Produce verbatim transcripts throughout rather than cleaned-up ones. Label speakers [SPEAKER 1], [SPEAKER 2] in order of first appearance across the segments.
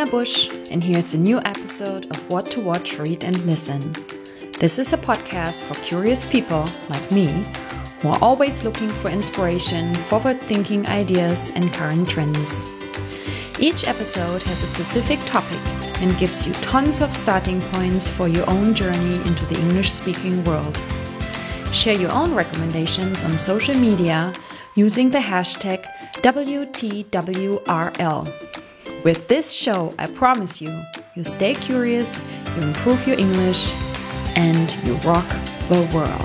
[SPEAKER 1] Nina Bush, and here's a new episode of What to Watch, Read and Listen. This is a podcast for curious people like me who are always looking for inspiration, forward-thinking ideas, and current trends. Each episode has a specific topic and gives you tons of starting points for your own journey into the English-speaking world. Share your own recommendations on social media using the hashtag W T W R L. With this show, I promise you, you stay curious, you improve your English, and you rock the world.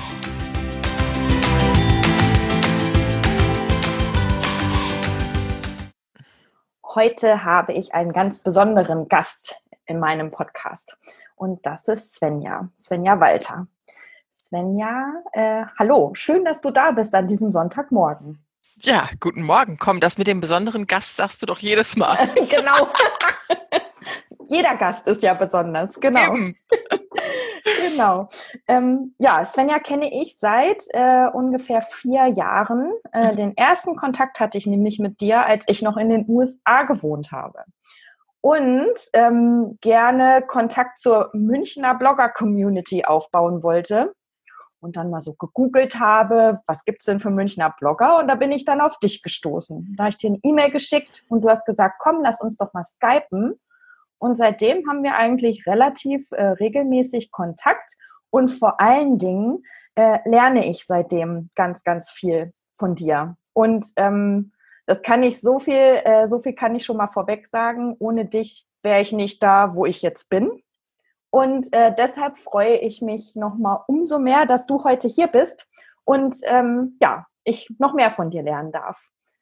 [SPEAKER 2] Heute habe ich einen ganz besonderen Gast in meinem Podcast und das ist Svenja, Svenja Walter. Svenja, äh, hallo, schön, dass du da bist an diesem Sonntagmorgen.
[SPEAKER 3] Ja, guten Morgen. Komm, das mit dem besonderen Gast sagst du doch jedes Mal.
[SPEAKER 2] Genau. Jeder Gast ist ja besonders, genau.
[SPEAKER 3] Eben.
[SPEAKER 2] Genau. Ähm, ja, Svenja kenne ich seit äh, ungefähr vier Jahren. Äh, den ersten Kontakt hatte ich nämlich mit dir, als ich noch in den U S A gewohnt habe. Und ähm, gerne Kontakt zur Münchner Blogger-Community aufbauen wollte. Und dann mal so gegoogelt habe, was gibt's denn für Münchner Blogger? Und da bin ich dann auf dich gestoßen. Da habe ich dir eine E-Mail geschickt und du hast gesagt, komm, lass uns doch mal skypen. Und seitdem haben wir eigentlich relativ äh, regelmäßig Kontakt. Und vor allen Dingen äh, lerne ich seitdem ganz, ganz viel von dir. Und ähm, das kann ich so viel, äh, so viel kann ich schon mal vorweg sagen. Ohne dich wäre ich nicht da, wo ich jetzt bin. Und äh, deshalb freue ich mich nochmal umso mehr, dass du heute hier bist und ähm, ja, ich noch mehr von dir lernen darf.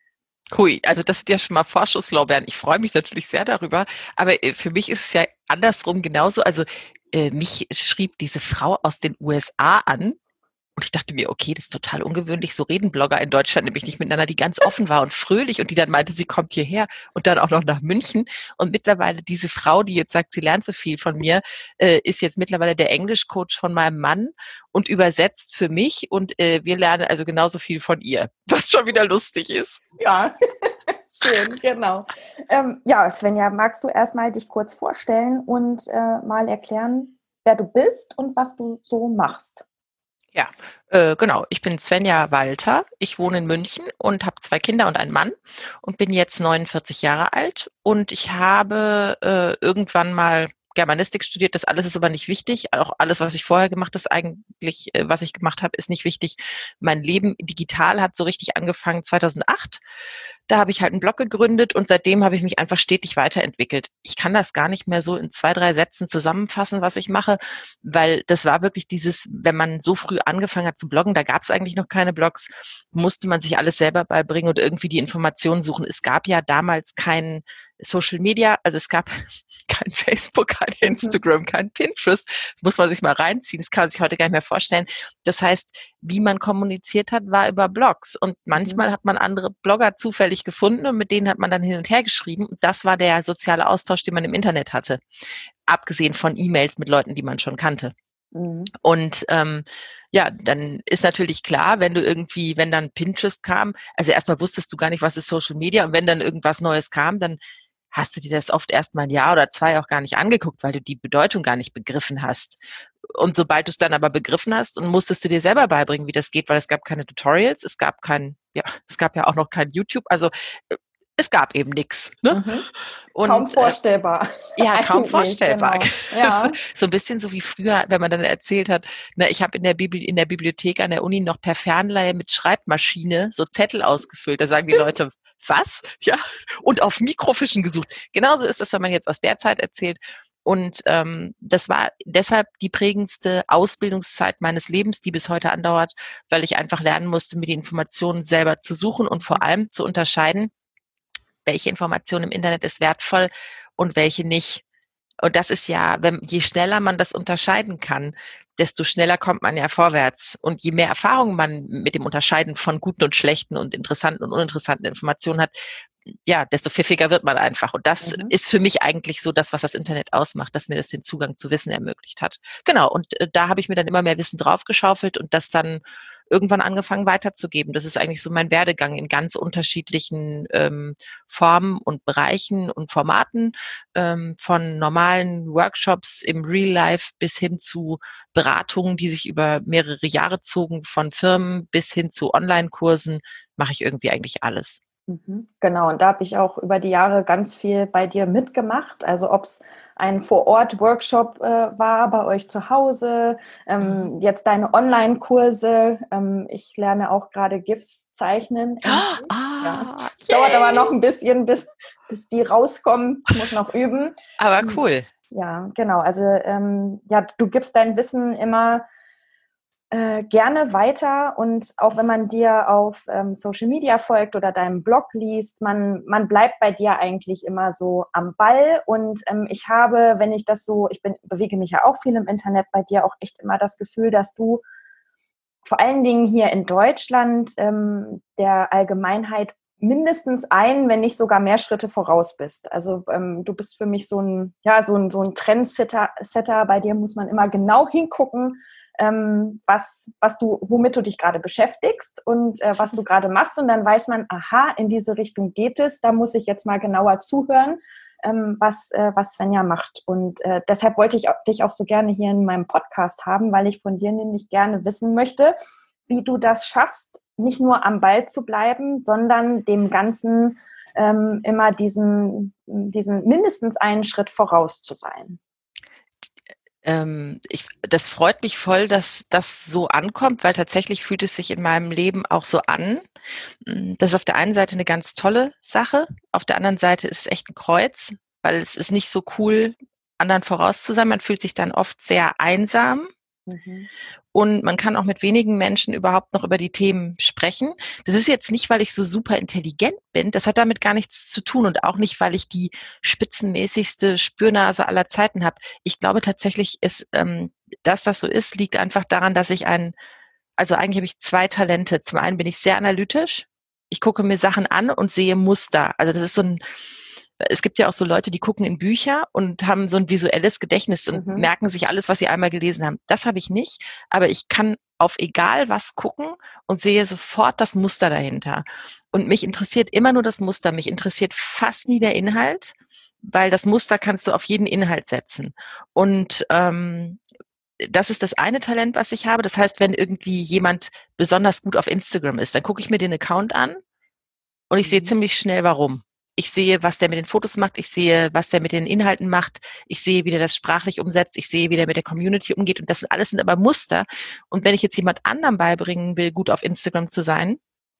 [SPEAKER 3] Hui, also das sind ja schon mal Vorschusslorbeeren. Ich freue mich natürlich sehr darüber, aber äh, für mich ist es ja andersrum genauso. Also äh, mich schrieb diese Frau aus den U S A an. Und ich dachte mir, okay, das ist total ungewöhnlich. So reden Blogger in Deutschland nämlich nicht miteinander, die ganz offen war und fröhlich und die dann meinte, sie kommt hierher und dann auch noch nach München. Und mittlerweile diese Frau, die jetzt sagt, sie lernt so viel von mir, äh, ist jetzt mittlerweile der Englischcoach von meinem Mann und übersetzt für mich. Und äh, wir lernen also genauso viel von ihr, was schon wieder lustig ist.
[SPEAKER 2] Ja, schön, genau. Ähm, ja, Svenja, magst du erstmal dich kurz vorstellen und äh, mal erklären, wer du bist und was du so machst?
[SPEAKER 3] Ja, äh, genau. Ich bin Svenja Walter. Ich wohne in München und habe zwei Kinder und einen Mann und bin jetzt neunundvierzig Jahre alt. Und ich habe äh, irgendwann mal Germanistik studiert. Das alles ist aber nicht wichtig. Auch alles, was ich vorher gemacht habe, ist eigentlich, äh, was ich gemacht habe, ist nicht wichtig. Mein Leben digital hat so richtig angefangen zweitausendacht. Da habe ich halt einen Blog gegründet und seitdem habe ich mich einfach stetig weiterentwickelt. Ich kann das gar nicht mehr so in zwei, drei Sätzen zusammenfassen, was ich mache, weil das war wirklich dieses, wenn man so früh angefangen hat zu bloggen, da gab es eigentlich noch keine Blogs, musste man sich alles selber beibringen und irgendwie die Informationen suchen. Es gab ja damals kein Social Media, also es gab kein Facebook, kein Instagram, kein Pinterest, muss man sich mal reinziehen, das kann man sich heute gar nicht mehr vorstellen. Das heißt, wie man kommuniziert hat, war über Blogs und manchmal mhm. hat man andere Blogger zufällig gefunden und mit denen hat man dann hin und her geschrieben und das war der soziale Austausch, den man im Internet hatte, abgesehen von E-Mails mit Leuten, die man schon kannte. Mhm. Und ähm, ja, dann ist natürlich klar, wenn du irgendwie, wenn dann Pinterest kam, also erstmal wusstest du gar nicht, was ist Social Media und wenn dann irgendwas Neues kam, dann hast du dir das oft erst mal ein Jahr oder zwei auch gar nicht angeguckt, weil du die Bedeutung gar nicht begriffen hast. Und sobald du es dann aber begriffen hast und musstest du dir selber beibringen, wie das geht, weil es gab keine Tutorials, es gab kein, ja, es gab ja auch noch kein YouTube, also es gab eben nichts. Ne?
[SPEAKER 2] Mhm. Und, kaum vorstellbar.
[SPEAKER 3] Äh, ja, kaum vorstellbar.
[SPEAKER 2] Genau. Ja.
[SPEAKER 3] So ein bisschen so wie früher, wenn man dann erzählt hat, na, ich habe in der Bibli- in der Bibliothek an der Uni noch per Fernleihe mit Schreibmaschine so Zettel ausgefüllt. Da sagen die Leute, was? Ja, und auf Mikrofischen gesucht. Genauso ist es, wenn man jetzt aus der Zeit erzählt. Und ähm, das war deshalb die prägendste Ausbildungszeit meines Lebens, die bis heute andauert, weil ich einfach lernen musste, mir die Informationen selber zu suchen und vor allem zu unterscheiden, welche Information im Internet ist wertvoll und welche nicht. Und das ist ja, wenn, je schneller man das unterscheiden kann, desto schneller kommt man ja vorwärts. Und je mehr Erfahrung man mit dem Unterscheiden von guten und schlechten und interessanten und uninteressanten Informationen hat, ja, desto pfiffiger wird man einfach. Und das mhm. ist für mich eigentlich so das, was das Internet ausmacht, dass mir das den Zugang zu Wissen ermöglicht hat. Genau, und äh, da habe ich mir dann immer mehr Wissen draufgeschaufelt und das dann irgendwann angefangen weiterzugeben. Das ist eigentlich so mein Werdegang in ganz unterschiedlichen ähm, Formen und Bereichen und Formaten, ähm, von normalen Workshops im Real Life bis hin zu Beratungen, die sich über mehrere Jahre zogen, von Firmen bis hin zu Online-Kursen, mache ich irgendwie eigentlich alles.
[SPEAKER 2] Mhm. Genau, und da habe ich auch über die Jahre ganz viel bei dir mitgemacht. Also ob es ein Vor-Ort-Workshop äh, war bei euch zu Hause, ähm,
[SPEAKER 3] Mhm.
[SPEAKER 2] jetzt deine Online-Kurse. Ähm, ich lerne auch gerade GIFs zeichnen. Endlich. Ja.
[SPEAKER 3] Ah,
[SPEAKER 2] Es dauert aber noch
[SPEAKER 3] yay!
[SPEAKER 2] ein bisschen, bis, bis die rauskommen. Ich muss noch üben.
[SPEAKER 3] Aber cool.
[SPEAKER 2] Ja, genau. Also ähm, ja, du gibst dein Wissen immer Äh, gerne weiter, und auch wenn man dir auf ähm, Social Media folgt oder deinem Blog liest, man, man bleibt bei dir eigentlich immer so am Ball, und ähm, ich habe, wenn ich das so, ich bin, bewege mich ja auch viel im Internet, bei dir auch echt immer das Gefühl, dass du vor allen Dingen hier in Deutschland ähm, der Allgemeinheit mindestens ein, wenn nicht sogar mehr Schritte voraus bist. Also ähm, du bist für mich so ein, ja, so ein, so ein Trendsetter, Setter. Bei dir muss man immer genau hingucken, ähm, was, was du, womit du dich gerade beschäftigst und äh, was du gerade machst. Und dann weiß man, aha, in diese Richtung geht es. Da muss ich jetzt mal genauer zuhören, ähm, was, äh, was Svenja macht. Und äh, deshalb wollte ich auch, dich auch so gerne hier in meinem Podcast haben, weil ich von dir nämlich gerne wissen möchte, wie du das schaffst, nicht nur am Ball zu bleiben, sondern dem Ganzen ähm, immer diesen, diesen mindestens einen Schritt voraus zu sein.
[SPEAKER 3] Ähm, ich, das freut mich voll, dass das so ankommt, weil tatsächlich fühlt es sich in meinem Leben auch so an. Das ist auf der einen Seite eine ganz tolle Sache, auf der anderen Seite ist es echt ein Kreuz, weil es ist nicht so cool, anderen voraus zu sein. Man fühlt sich dann oft sehr einsam.
[SPEAKER 2] Mhm.
[SPEAKER 3] Und man kann auch mit wenigen Menschen überhaupt noch über die Themen sprechen. Das ist jetzt nicht, weil ich so super intelligent bin. Das hat damit gar nichts zu tun und auch nicht, weil ich die spitzenmäßigste Spürnase aller Zeiten habe. Ich glaube tatsächlich, ist, ähm, dass das so ist, liegt einfach daran, dass ich ein, also eigentlich habe ich zwei Talente. Zum einen bin ich sehr analytisch. Ich gucke mir Sachen an und sehe Muster. Also das ist so ein, es gibt ja auch so Leute, die gucken in Bücher und haben so ein visuelles Gedächtnis und
[SPEAKER 2] Mhm.
[SPEAKER 3] merken sich alles, was sie einmal gelesen haben. Das habe ich nicht, aber ich kann auf egal was gucken und sehe sofort das Muster dahinter. Und mich interessiert immer nur das Muster. Mich interessiert fast nie der Inhalt, weil das Muster kannst du auf jeden Inhalt setzen. Und ähm, das ist das eine Talent, was ich habe. Das heißt, wenn irgendwie jemand besonders gut auf Instagram ist, dann gucke ich mir den Account an und ich sehe
[SPEAKER 2] Mhm.
[SPEAKER 3] ziemlich schnell, warum. Ich sehe, was der mit den Fotos macht. Ich sehe, was der mit den Inhalten macht. Ich sehe, wie der das sprachlich umsetzt. Ich sehe, wie der mit der Community umgeht. Und das sind alles sind aber Muster. Und wenn ich jetzt jemand anderem beibringen will, gut auf Instagram zu sein,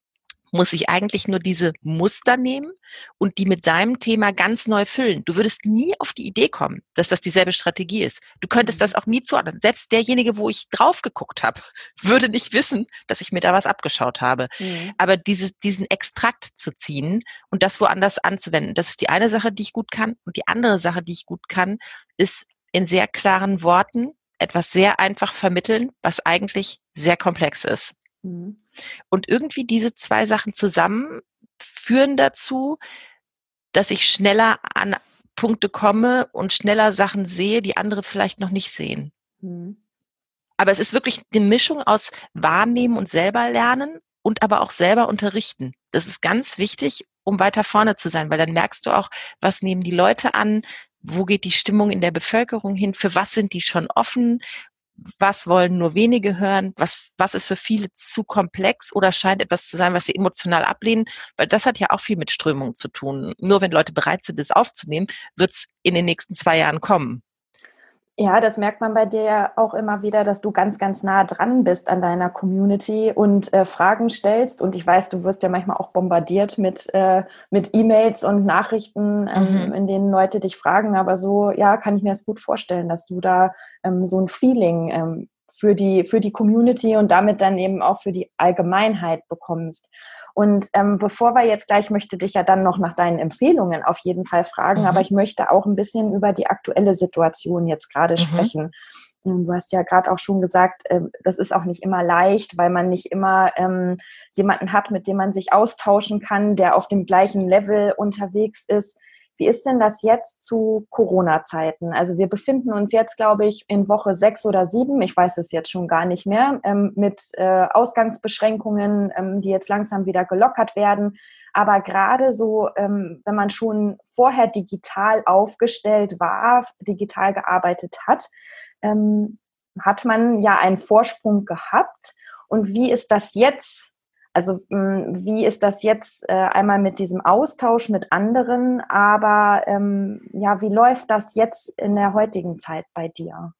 [SPEAKER 3] muss ich eigentlich nur diese Muster nehmen und die mit seinem Thema ganz neu füllen. Du würdest nie auf die Idee kommen, dass das dieselbe Strategie ist. Du könntest das auch nie zuordnen. Selbst derjenige, wo ich drauf geguckt habe, würde nicht wissen, dass ich mir da was abgeschaut habe.
[SPEAKER 2] Mhm.
[SPEAKER 3] Aber dieses, diesen Extrakt zu ziehen und das woanders anzuwenden, das ist die eine Sache, die ich gut kann. Und die andere Sache, die ich gut kann, ist in sehr klaren Worten etwas sehr einfach vermitteln, was eigentlich sehr komplex ist.
[SPEAKER 2] Mhm.
[SPEAKER 3] Und irgendwie diese zwei Sachen zusammen führen dazu, dass ich schneller an Punkte komme und schneller Sachen sehe, die andere vielleicht noch nicht sehen.
[SPEAKER 2] Mhm.
[SPEAKER 3] Aber es ist wirklich eine Mischung aus Wahrnehmen und selber lernen und aber auch selber unterrichten. Das ist ganz wichtig, um weiter vorne zu sein, weil dann merkst du auch, was nehmen die Leute an, wo geht die Stimmung in der Bevölkerung hin, für was sind die schon offen, was wollen nur wenige hören, was, was ist für viele zu komplex oder scheint etwas zu sein, was sie emotional ablehnen, weil das hat ja auch viel mit Strömung zu tun. Nur wenn Leute bereit sind, es aufzunehmen, wird es in den nächsten zwei Jahren kommen.
[SPEAKER 2] Ja, das merkt man bei dir ja auch immer wieder, dass du ganz, ganz nah dran bist an deiner Community und äh, Fragen stellst. Und ich weiß, du wirst ja manchmal auch bombardiert mit, äh, mit E-Mails und Nachrichten, ähm,
[SPEAKER 3] Mhm.
[SPEAKER 2] in denen Leute dich fragen. Aber so, ja, kann ich mir das gut vorstellen, dass du da ähm, so ein Feeling ähm, für die, für die Community und damit dann eben auch für die Allgemeinheit bekommst. Und ähm, bevor wir jetzt gleich, möchte dich ja dann noch nach deinen Empfehlungen auf jeden Fall fragen,
[SPEAKER 3] Mhm.
[SPEAKER 2] aber ich möchte auch ein bisschen über die aktuelle Situation jetzt gerade
[SPEAKER 3] Mhm.
[SPEAKER 2] sprechen. Du hast ja gerade auch schon gesagt, äh, das ist auch nicht immer leicht, weil man nicht immer ähm, jemanden hat, mit dem man sich austauschen kann, der auf dem gleichen Level unterwegs ist. Wie ist denn das jetzt zu Corona-Zeiten? Also wir befinden uns jetzt, glaube ich, in Woche sechs oder sieben, ich weiß es jetzt schon gar nicht mehr, ähm, mit äh, Ausgangsbeschränkungen, ähm, die jetzt langsam wieder gelockert werden. Aber gerade so, ähm, wenn man schon vorher digital aufgestellt war, digital gearbeitet hat, ähm, hat man ja einen Vorsprung gehabt. Und wie ist das jetzt? Also wie ist das jetzt äh, einmal mit diesem Austausch mit anderen, aber ähm, ja, wie läuft das jetzt in der heutigen Zeit bei dir?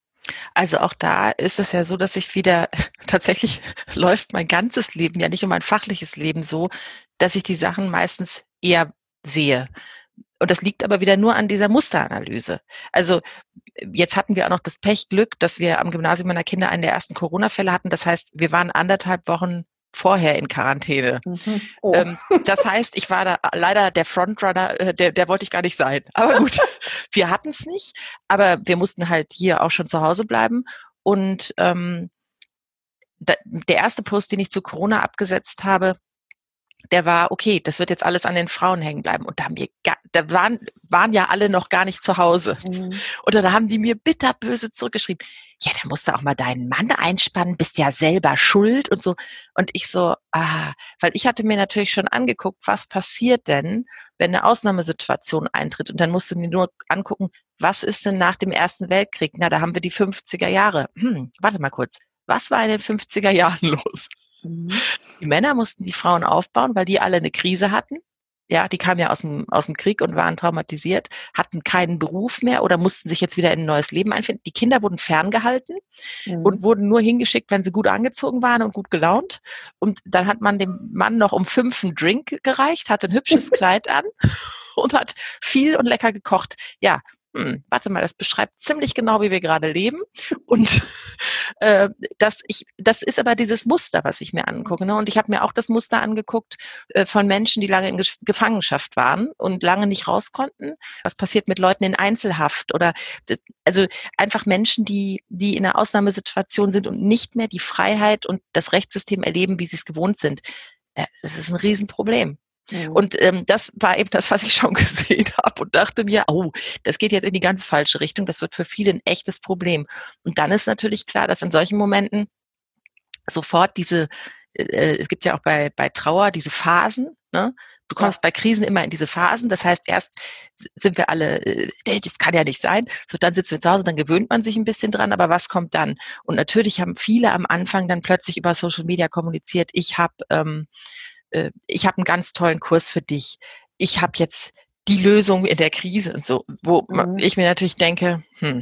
[SPEAKER 3] Also auch da ist es ja so, dass ich wieder, tatsächlich läuft mein ganzes Leben, ja nicht nur mein fachliches Leben so, dass ich die Sachen meistens eher sehe. Und das liegt aber wieder nur an dieser Musteranalyse. Also jetzt hatten wir auch noch das Pechglück, dass wir am Gymnasium meiner Kinder einen der ersten Corona-Fälle hatten. Das heißt, wir waren anderthalb Wochen vorher in Quarantäne.
[SPEAKER 2] Mhm. Oh.
[SPEAKER 3] Ähm, das heißt, ich war da leider der Frontrunner, äh, der, der wollte ich gar nicht sein. Aber gut, wir hatten es nicht, aber wir mussten halt hier auch schon zu Hause bleiben. Und ähm, da, der erste Post, den ich zu Corona abgesetzt habe, der war, okay, das wird jetzt alles an den Frauen hängen bleiben. Und da haben wir, ga, da waren, waren ja alle noch gar nicht zu Hause. Mhm. Oder da haben die mir bitterböse zurückgeschrieben, ja, da musst du auch mal deinen Mann einspannen, bist ja selber schuld und so. Und ich so, ah, weil ich hatte mir natürlich schon angeguckt, was passiert denn, wenn eine Ausnahmesituation eintritt. Und dann musst du dir nur angucken, was ist denn nach dem Ersten Weltkrieg? Na, da haben wir die fünfziger Jahre. Hm, warte mal kurz. Was war in den fünfziger Jahren los? Mhm. Die Männer mussten die Frauen aufbauen, weil die alle eine Krise hatten. Ja, die kamen ja aus dem, aus dem Krieg und waren traumatisiert, hatten keinen Beruf mehr oder mussten sich jetzt wieder in ein neues Leben einfinden. Die Kinder wurden ferngehalten mhm. und wurden nur hingeschickt, wenn sie gut angezogen waren und gut gelaunt. Und dann hat man dem Mann noch um fünf einen Drink gereicht, hatte ein hübsches Kleid an und hat viel und lecker gekocht. Ja, hm, warte mal, das beschreibt ziemlich genau, wie wir gerade leben. Und äh, das, ich, das ist aber dieses Muster, was ich mir angucke. Ne? Und ich habe mir auch das Muster angeguckt äh, von Menschen, die lange in Ge- Gefangenschaft waren und lange nicht raus konnten. Was passiert mit Leuten in Einzelhaft? Oder also einfach Menschen, die, die in einer Ausnahmesituation sind und nicht mehr die Freiheit und das Rechtssystem erleben, wie sie es gewohnt sind. Äh, das ist ein Riesenproblem. Mhm. Und ähm, das war eben das, was ich schon gesehen habe und dachte mir, oh, das geht jetzt in die ganz falsche Richtung. Das wird für viele ein echtes Problem. Und dann ist natürlich klar, dass in solchen Momenten sofort diese, äh, es gibt ja auch bei, bei Trauer diese Phasen, ne? Du kommst ja bei Krisen immer in diese Phasen. Das heißt, erst sind wir alle, äh, das kann ja nicht sein. So, dann sitzen wir zu Hause, dann gewöhnt man sich ein bisschen dran. Aber was kommt dann? Und natürlich haben viele am Anfang dann plötzlich über Social Media kommuniziert, ich habe ähm, ich habe einen ganz tollen Kurs für dich. Ich habe jetzt die Lösung in der Krise und so, wo mhm. ich mir natürlich denke, hm,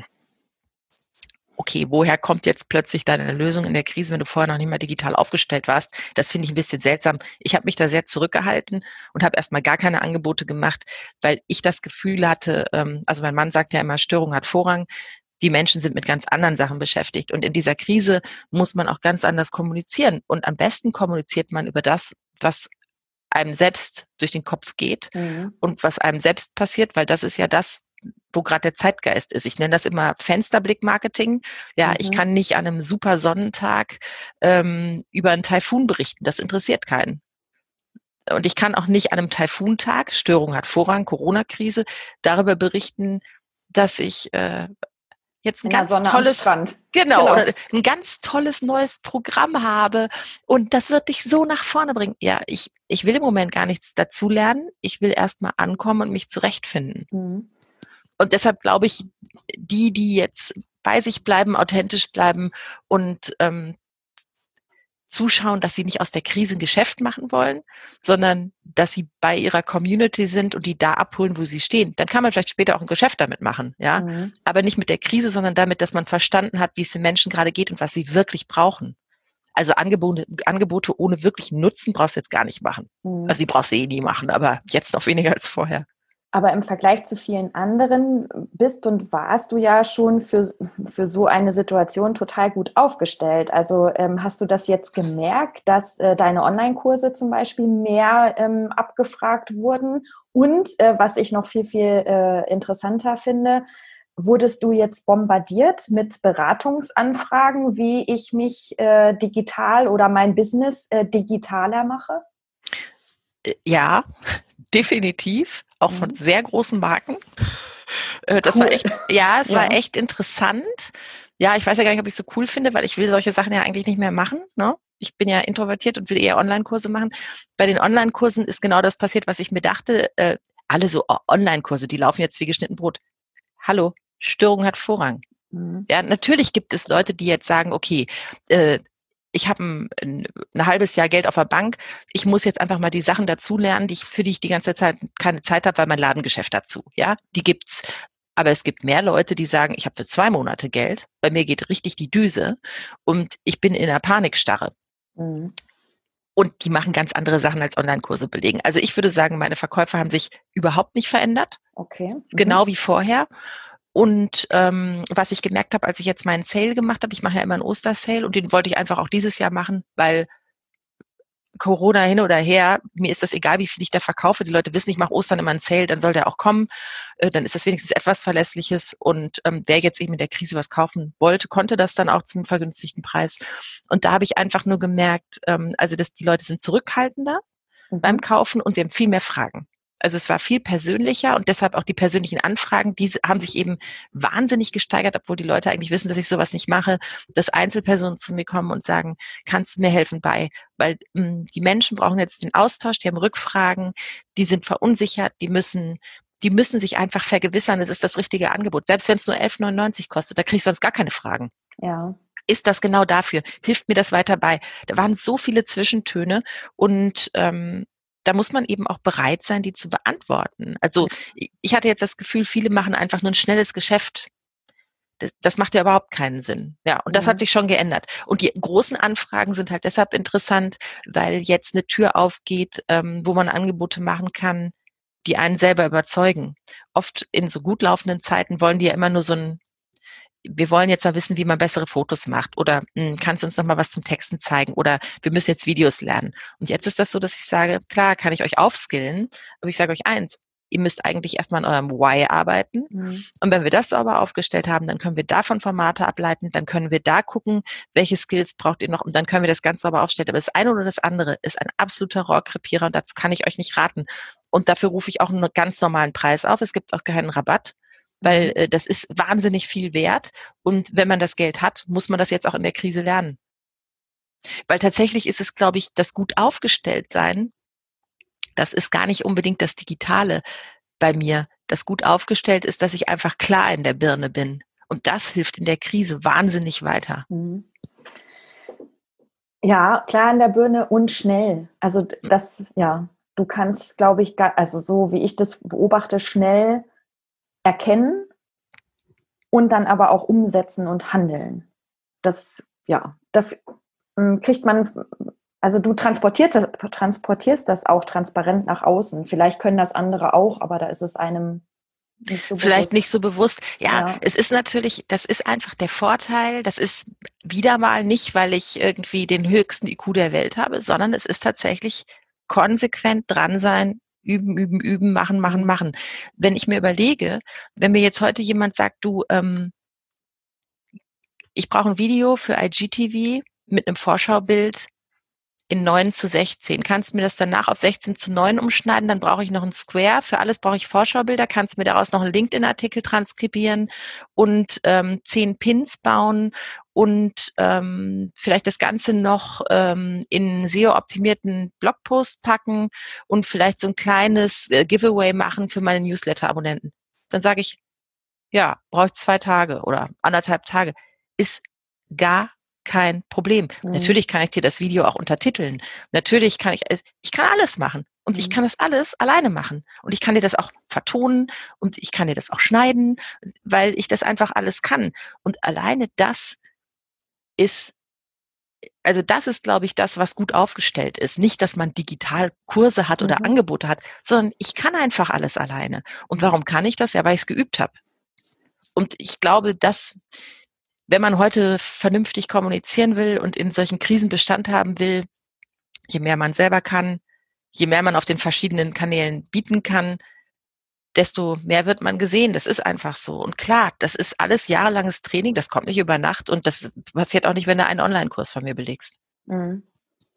[SPEAKER 3] okay, woher kommt jetzt plötzlich deine Lösung in der Krise, wenn du vorher noch nicht mal digital aufgestellt warst? Das finde ich ein bisschen seltsam. Ich habe mich da sehr zurückgehalten und habe erstmal gar keine Angebote gemacht, weil ich das Gefühl hatte, ähm, also mein Mann sagt ja immer, Störung hat Vorrang. Die Menschen sind mit ganz anderen Sachen beschäftigt. Und in dieser Krise muss man auch ganz anders kommunizieren. Und am besten kommuniziert man über das, was einem selbst durch den Kopf geht mhm. und was einem selbst passiert, weil das ist ja das, wo gerade der Zeitgeist ist. Ich nenne das immer Fensterblick-Marketing. Ja, mhm. ich kann nicht an einem super Sonnentag ähm, über einen Taifun berichten. Das interessiert keinen. Und ich kann auch nicht an einem Taifuntag, Störung hat Vorrang, Corona-Krise, darüber berichten, dass ich äh, jetzt ein ganz tolles, genau, genau, oder ein ganz tolles neues Programm habe und das wird dich so nach vorne bringen. Ja, ich, ich will im Moment gar nichts dazu lernen. Ich will erst mal ankommen und mich zurechtfinden. Mhm. Und deshalb glaube ich, die, die jetzt bei sich bleiben, authentisch bleiben und ähm, zuschauen, dass sie nicht aus der Krise ein Geschäft machen wollen, sondern dass sie bei ihrer Community sind und die da abholen, wo sie stehen. Dann kann man vielleicht später auch ein Geschäft damit machen, ja. Mhm. Aber nicht mit der Krise, sondern damit, dass man verstanden hat, wie es den Menschen gerade geht und was sie wirklich brauchen. Also Angebote, Angebote ohne wirklichen Nutzen brauchst du jetzt gar nicht machen. Mhm. Also die brauchst du eh nie machen, aber jetzt noch weniger als vorher.
[SPEAKER 2] Aber im Vergleich zu vielen anderen bist und warst du ja schon für, für so eine Situation total gut aufgestellt. Also ähm, hast du das jetzt gemerkt, dass äh, deine Online-Kurse zum Beispiel mehr ähm, abgefragt wurden? Und äh, was ich noch viel, viel äh, interessanter finde, wurdest du jetzt bombardiert mit Beratungsanfragen, wie ich mich äh, digital oder mein Business äh, digitaler mache?
[SPEAKER 3] Ja, definitiv, auch von
[SPEAKER 2] Mhm.
[SPEAKER 3] sehr großen Marken. Äh, Das
[SPEAKER 2] Cool.
[SPEAKER 3] war echt, ja, es
[SPEAKER 2] Ja.
[SPEAKER 3] war echt interessant. Ja, ich weiß ja gar nicht, ob ich es so cool finde, weil ich will solche Sachen ja eigentlich nicht mehr machen, ne? Ich bin ja introvertiert und will eher Online-Kurse machen. Bei den Online-Kursen ist genau das passiert, was ich mir dachte. Äh, alle so oh, Online-Kurse, die laufen jetzt wie geschnitten Brot. Hallo, Störung hat Vorrang.
[SPEAKER 2] Mhm.
[SPEAKER 3] Ja, natürlich gibt es Leute, die jetzt sagen, okay, äh, ich habe ein, ein, ein halbes Jahr Geld auf der Bank, ich muss jetzt einfach mal die Sachen dazulernen, die ich, für die ich die ganze Zeit keine Zeit habe, weil mein Ladengeschäft dazu, ja, die gibt's. Aber es gibt mehr Leute, die sagen, ich habe für zwei Monate Geld, bei mir geht richtig die Düse und ich bin in einer Panikstarre.
[SPEAKER 2] Mhm.
[SPEAKER 3] Und die machen ganz andere Sachen als Online-Kurse belegen. Also ich würde sagen, meine Verkäufe haben sich überhaupt nicht verändert,
[SPEAKER 2] Okay. Mhm.
[SPEAKER 3] genau wie vorher. Und ähm, was ich gemerkt habe, als ich jetzt meinen Sale gemacht habe, ich mache ja immer einen Ostersale und den wollte ich einfach auch dieses Jahr machen, weil Corona hin oder her, mir ist das egal, wie viel ich da verkaufe. Die Leute wissen, ich mache Ostern immer einen Sale, dann soll der auch kommen. Äh, dann ist das wenigstens etwas Verlässliches. Und ähm, wer jetzt eben in der Krise was kaufen wollte, konnte das dann auch zum vergünstigten Preis. Und da habe ich einfach nur gemerkt, ähm, also dass die Leute sind zurückhaltender
[SPEAKER 2] Mhm.
[SPEAKER 3] beim Kaufen und sie haben viel mehr Fragen. Also es war viel persönlicher und deshalb auch die persönlichen Anfragen, die haben sich eben wahnsinnig gesteigert, obwohl die Leute eigentlich wissen, dass ich sowas nicht mache, dass Einzelpersonen zu mir kommen und sagen, kannst du mir helfen bei? Weil mh, die Menschen brauchen jetzt den Austausch, die haben Rückfragen, die sind verunsichert, die müssen die müssen sich einfach vergewissern, es ist das richtige Angebot. Selbst wenn es nur elf neunundneunzig kostet, da kriege ich sonst gar keine Fragen.
[SPEAKER 2] Ja.
[SPEAKER 3] Ist das genau dafür? Hilft mir das weiter bei? Da waren so viele Zwischentöne und ähm, da muss man eben auch bereit sein, die zu beantworten. Also ich hatte jetzt das Gefühl, viele machen einfach nur ein schnelles Geschäft. Das, das macht ja überhaupt keinen Sinn. Ja, und das
[SPEAKER 2] Mhm.
[SPEAKER 3] hat sich schon geändert. Und die großen Anfragen sind halt deshalb interessant, weil jetzt eine Tür aufgeht, ähm, wo man Angebote machen kann, die einen selber überzeugen. Oft in so gut laufenden Zeiten wollen die ja immer nur so ein wir wollen jetzt mal wissen, wie man bessere Fotos macht oder mh, kannst du uns noch mal was zum Texten zeigen oder wir müssen jetzt Videos lernen. Und jetzt ist das so, dass ich sage, klar, kann ich euch aufskillen, aber ich sage euch eins, ihr müsst eigentlich erstmal an eurem Why arbeiten.
[SPEAKER 2] Mhm.
[SPEAKER 3] Und wenn wir das sauber aufgestellt haben, dann können wir davon Formate ableiten, dann können wir da gucken, welche Skills braucht ihr noch und dann können wir das ganz sauber aufstellen. Aber das eine oder das andere ist ein absoluter Rohrkrepierer und dazu kann ich euch nicht raten. Und dafür rufe ich auch einen ganz normalen Preis auf. Es gibt auch keinen Rabatt, weil äh, das ist wahnsinnig viel wert. Und wenn man das Geld hat, muss man das jetzt auch in der Krise lernen. Weil tatsächlich ist es, glaube ich, das gut aufgestellt sein, das ist gar nicht unbedingt das Digitale bei mir. Das gut aufgestellt ist, dass ich einfach klar in der Birne bin. Und das hilft in der Krise wahnsinnig weiter.
[SPEAKER 2] Mhm. Ja, klar in der Birne und schnell. Also das, ja, du kannst, glaube ich, gar, also so wie ich das beobachte, schnell erkennen und dann aber auch umsetzen und handeln. Das, ja, das ähm, kriegt man, also du transportierst das, transportierst das auch transparent nach außen. Vielleicht können das andere auch, aber da ist es einem nicht so
[SPEAKER 3] Vielleicht
[SPEAKER 2] bewusst.
[SPEAKER 3] nicht so bewusst. Ja,
[SPEAKER 2] Ja.
[SPEAKER 3] es ist natürlich, das ist einfach der Vorteil. Das ist wieder mal nicht, weil ich irgendwie den höchsten I Q der Welt habe, sondern es ist tatsächlich konsequent dran sein, üben, üben, üben, machen, machen,
[SPEAKER 2] Mhm.
[SPEAKER 3] machen. Wenn ich mir überlege, wenn mir jetzt heute jemand sagt, du, ähm, ich brauche ein Video für I G T V mit einem Vorschaubild in neun zu sechzehn. Kannst du mir das danach auf sechzehn zu neun umschneiden? Dann brauche ich noch ein Square. Für alles brauche ich Vorschaubilder. Kannst du mir daraus noch einen LinkedIn-Artikel transkribieren und ähm, zehn Pins bauen und ähm, vielleicht das Ganze noch ähm, in S E O-optimierten Blogpost packen und vielleicht so ein kleines äh, Giveaway machen für meine Newsletter-Abonnenten. Dann sage ich, ja, brauche ich zwei Tage oder anderthalb Tage. Ist gar kein Problem.
[SPEAKER 2] Mhm.
[SPEAKER 3] Natürlich kann ich dir das Video auch untertiteln. Natürlich kann ich, ich kann alles machen. Und ich
[SPEAKER 2] Mhm.
[SPEAKER 3] kann das alles alleine machen. Und ich kann dir das auch vertonen und ich kann dir das auch schneiden, weil ich das einfach alles kann. Und alleine das ist, also das ist, glaube ich, das, was gut aufgestellt ist. Nicht, dass man digital Kurse hat oder
[SPEAKER 2] Mhm.
[SPEAKER 3] Angebote hat, sondern ich kann einfach alles alleine. Und warum kann ich das? Ja, weil ich es geübt habe. Und ich glaube, dass, wenn man heute vernünftig kommunizieren will und in solchen Krisen Bestand haben will, je mehr man selber kann, je mehr man auf den verschiedenen Kanälen bieten kann, desto mehr wird man gesehen. Das ist einfach so. Und klar, das ist alles jahrelanges Training, das kommt nicht über Nacht und das passiert auch nicht, wenn du einen Online-Kurs von mir belegst.
[SPEAKER 2] Mhm.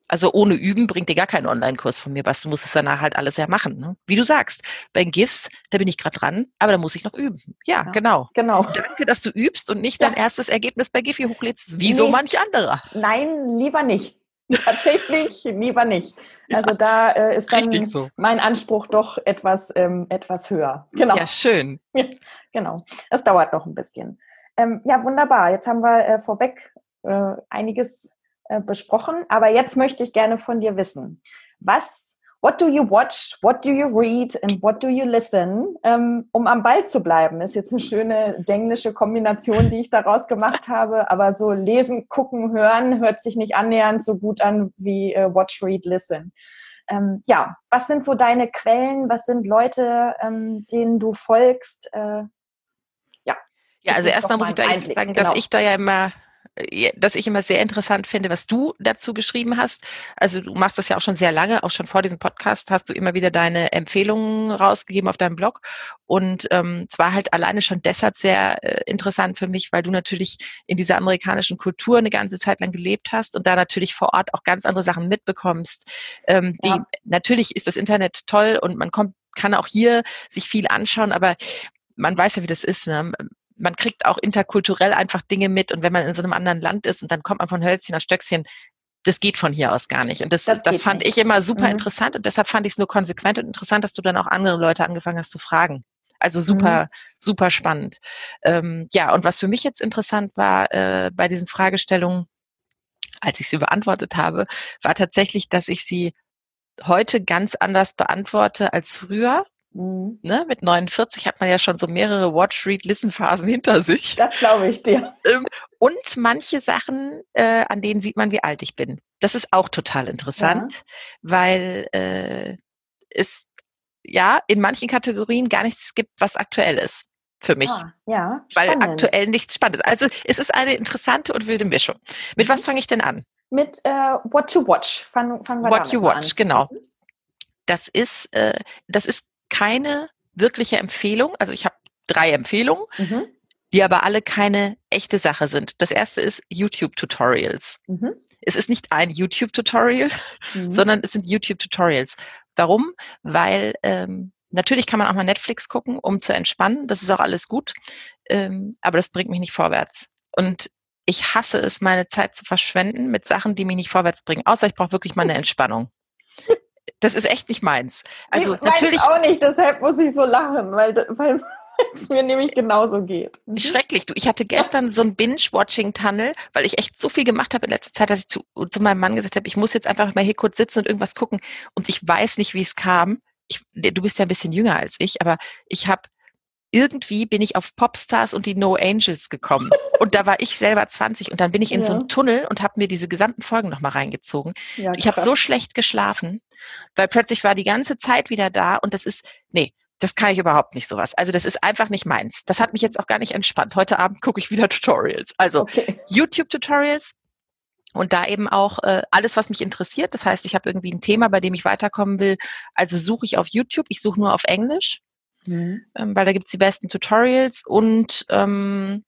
[SPEAKER 3] Also ohne Üben bringt dir gar kein Online-Kurs von mir was. Du musst es danach halt alles ja machen. Ne? Wie du sagst, bei den GIFs, da bin ich gerade dran, aber da muss ich noch üben. Ja,
[SPEAKER 2] Ja,
[SPEAKER 3] genau.
[SPEAKER 2] genau.
[SPEAKER 3] Danke, dass du übst und nicht
[SPEAKER 2] Ja.
[SPEAKER 3] dein erstes Ergebnis bei Giphy hochlädst, wie so
[SPEAKER 2] Nee.
[SPEAKER 3] manch anderer.
[SPEAKER 2] Nein, lieber nicht. Tatsächlich lieber nicht. Also da äh, ist dann
[SPEAKER 3] Richtig so.
[SPEAKER 2] mein Anspruch doch etwas, ähm, etwas höher. Genau.
[SPEAKER 3] Ja, schön.
[SPEAKER 2] Ja, genau. Das dauert noch ein bisschen. Ähm, ja, wunderbar. Jetzt haben wir äh, vorweg äh, einiges äh, besprochen, aber jetzt möchte ich gerne von dir wissen, was, what do you watch, what do you read and what do you listen, ähm, um am Ball zu bleiben? Ist jetzt eine schöne englische Kombination, die ich daraus gemacht habe, aber so lesen, gucken, hören hört sich nicht annähernd so gut an wie äh, watch, read, listen. Ähm, ja, was sind so deine Quellen? Was sind Leute, ähm, denen du folgst? Äh, ja.
[SPEAKER 3] Ja, also erstmal muss ich da jetzt
[SPEAKER 2] Einblick.
[SPEAKER 3] sagen,
[SPEAKER 2] Genau.
[SPEAKER 3] dass ich da ja immer, dass ich immer sehr interessant finde, was du dazu geschrieben hast. Also du machst das ja auch schon sehr lange, auch schon vor diesem Podcast hast du immer wieder deine Empfehlungen rausgegeben auf deinem Blog. Und ähm, es war halt alleine schon deshalb sehr äh, interessant für mich, weil du natürlich in dieser amerikanischen Kultur eine ganze Zeit lang gelebt hast und da natürlich vor Ort auch ganz andere Sachen mitbekommst. Ähm, die
[SPEAKER 2] Ja.
[SPEAKER 3] Natürlich ist das Internet toll und man kommt, kann auch hier sich viel anschauen, aber man weiß ja, wie das ist, ne? Man kriegt auch interkulturell einfach Dinge mit und wenn man in so einem anderen Land ist und dann kommt man von Hölzchen auf Stöckchen, das geht von hier aus gar nicht. Und das,
[SPEAKER 2] Das
[SPEAKER 3] das
[SPEAKER 2] geht
[SPEAKER 3] fand
[SPEAKER 2] nicht.
[SPEAKER 3] ich immer super
[SPEAKER 2] Mhm.
[SPEAKER 3] interessant und deshalb fand ich es nur konsequent und interessant, dass du dann auch andere Leute angefangen hast zu fragen. Also super, super spannend. Ähm, ja, und was für mich jetzt interessant war äh, bei diesen Fragestellungen, als ich sie beantwortet habe, war tatsächlich, dass ich sie heute ganz anders beantworte als früher.
[SPEAKER 2] Mhm.
[SPEAKER 3] Ne, mit neunundvierzig hat man ja schon so mehrere Watch-Read-Listen-Phasen hinter sich.
[SPEAKER 2] Das glaube ich dir.
[SPEAKER 3] Ähm, und manche Sachen, äh, an denen sieht man, wie alt ich bin. Das ist auch total interessant, weil äh, es ja in manchen Kategorien gar nichts gibt, was aktuell ist für mich.
[SPEAKER 2] Ah, ja,
[SPEAKER 3] Weil
[SPEAKER 2] spannend.
[SPEAKER 3] aktuell nichts Spannendes. Also es ist eine interessante und wilde Mischung. Mit was fange ich denn an?
[SPEAKER 2] Mit äh, What to Watch. Fang, fangen wir
[SPEAKER 3] What
[SPEAKER 2] damit
[SPEAKER 3] you
[SPEAKER 2] mal
[SPEAKER 3] watch,
[SPEAKER 2] an.
[SPEAKER 3] genau. Das ist, äh, das ist keine wirkliche Empfehlung. Also ich habe drei Empfehlungen,
[SPEAKER 2] Mhm.
[SPEAKER 3] die aber alle keine echte Sache sind. Das erste ist YouTube-Tutorials.
[SPEAKER 2] Mhm.
[SPEAKER 3] Es ist nicht ein YouTube-Tutorial,
[SPEAKER 2] Mhm.
[SPEAKER 3] sondern es sind YouTube-Tutorials. Warum? Weil ähm, natürlich kann man auch mal Netflix gucken, um zu entspannen. Das ist auch alles gut. Ähm, aber das bringt mich nicht vorwärts. Und ich hasse es, meine Zeit zu verschwenden mit Sachen, die mich nicht vorwärts bringen. Außer ich brauche wirklich mal eine Entspannung. Das ist echt nicht meins. Also
[SPEAKER 2] ich weiß
[SPEAKER 3] natürlich
[SPEAKER 2] auch nicht, deshalb muss ich so lachen, weil, weil es mir nämlich genauso geht. Mhm.
[SPEAKER 3] schrecklich. Du, ich hatte gestern so ein Binge-Watching-Tunnel, weil ich echt so viel gemacht habe in letzter Zeit, dass ich zu, zu meinem Mann gesagt habe, ich muss jetzt einfach mal hier kurz sitzen und irgendwas gucken. Und ich weiß nicht, wie es kam. Ich, du bist ja ein bisschen jünger als ich, aber ich habe irgendwie bin ich auf Popstars und die No Angels gekommen. Und da war ich selber zwanzig und dann bin ich in
[SPEAKER 2] Ja.
[SPEAKER 3] so einen Tunnel und habe mir diese gesamten Folgen nochmal reingezogen.
[SPEAKER 2] Ja,
[SPEAKER 3] Ich habe
[SPEAKER 2] krass.
[SPEAKER 3] so schlecht geschlafen, weil plötzlich war die ganze Zeit wieder da und das ist, nee, das kann ich überhaupt nicht sowas. Also das ist einfach nicht meins. Das hat mich jetzt auch gar nicht entspannt. Heute Abend gucke ich wieder Tutorials. Also
[SPEAKER 2] Okay.
[SPEAKER 3] YouTube-Tutorials und da eben auch äh, alles, was mich interessiert. Das heißt, ich habe irgendwie ein Thema, bei dem ich weiterkommen will. Also suche ich auf YouTube. Ich suche nur auf Englisch.
[SPEAKER 2] Mhm.
[SPEAKER 3] Ähm, weil da gibt's die besten Tutorials und ähm,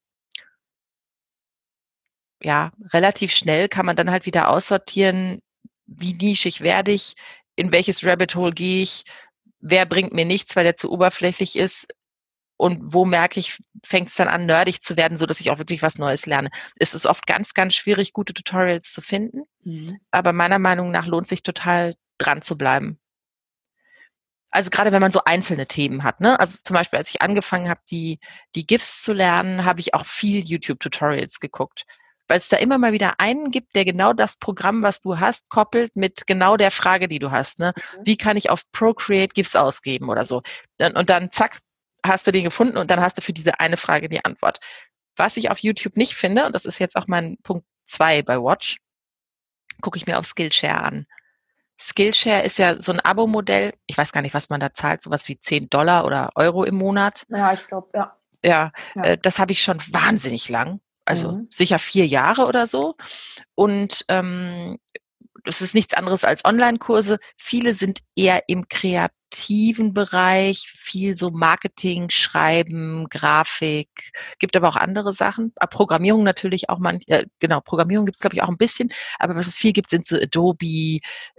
[SPEAKER 3] ja, relativ schnell kann man dann halt wieder aussortieren, wie nischig werde ich, in welches Rabbit Hole gehe ich, wer bringt mir nichts, weil der zu oberflächlich ist und wo merke ich, fängt es dann an, nerdig zu werden, so dass ich auch wirklich was Neues lerne. Es ist oft ganz, ganz schwierig, gute Tutorials zu finden,
[SPEAKER 2] Mhm.
[SPEAKER 3] aber meiner Meinung nach lohnt sich total dran zu bleiben. Also gerade wenn man so einzelne Themen hat, ne? Also zum Beispiel, als ich angefangen habe, die die GIFs zu lernen, habe ich auch viel YouTube-Tutorials geguckt, weil es da immer mal wieder einen gibt, der genau das Programm, was du hast, koppelt mit genau der Frage, die du hast, ne?
[SPEAKER 2] Mhm.
[SPEAKER 3] Wie kann ich auf Procreate GIFs ausgeben oder so? Dann, und dann zack, hast du den gefunden und dann hast du für diese eine Frage die Antwort. Was ich auf YouTube nicht finde, und das ist jetzt auch mein Punkt zwei bei Watch, gucke ich mir auf Skillshare an. Skillshare ist ja so ein Abo-Modell. Ich weiß gar nicht, was man da zahlt, sowas wie zehn Dollar oder Euro im Monat.
[SPEAKER 2] Ja, ich glaube, ja.
[SPEAKER 3] Ja,
[SPEAKER 2] Ja.
[SPEAKER 3] äh, das habe ich schon wahnsinnig lang. Also
[SPEAKER 2] Mhm.
[SPEAKER 3] sicher vier Jahre oder so. Und ähm, das ist nichts anderes als Online-Kurse. Viele sind eher im kreativen Bereich, viel so Marketing, Schreiben, Grafik, gibt aber auch andere Sachen. Programmierung natürlich auch man, äh, genau, Programmierung gibt es glaube ich auch ein bisschen, aber was es viel gibt, sind so Adobe,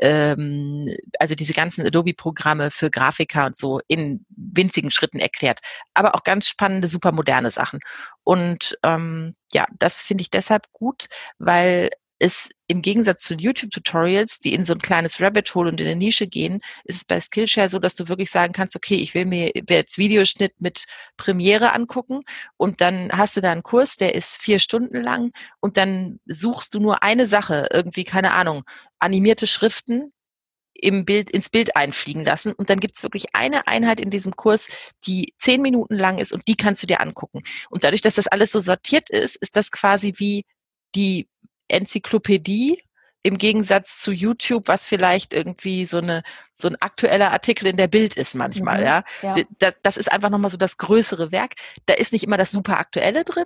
[SPEAKER 3] ähm, also diese ganzen Adobe-Programme für Grafiker und so in winzigen Schritten erklärt. Aber auch ganz spannende, super moderne Sachen. Und ähm, ja, das finde ich deshalb gut, weil es im Gegensatz zu YouTube-Tutorials, die in so ein kleines Rabbit Hole und in eine Nische gehen, ist es bei Skillshare so, dass du wirklich sagen kannst, okay, ich will mir jetzt Videoschnitt mit Premiere angucken und dann hast du da einen Kurs, der ist vier Stunden lang und dann suchst du nur eine Sache, irgendwie, keine Ahnung, animierte Schriften im Bild, ins Bild einfliegen lassen und dann gibt's wirklich eine Einheit in diesem Kurs, die zehn Minuten lang ist und die kannst du dir angucken. Und dadurch, dass das alles so sortiert ist, ist das quasi wie die Enzyklopädie im Gegensatz zu YouTube, was vielleicht irgendwie so eine so ein aktueller Artikel in der Bild ist manchmal,
[SPEAKER 2] Mhm,
[SPEAKER 3] ja.
[SPEAKER 2] ja.
[SPEAKER 3] Das, das ist einfach nochmal so das größere Werk. Da ist nicht immer das super Aktuelle drin.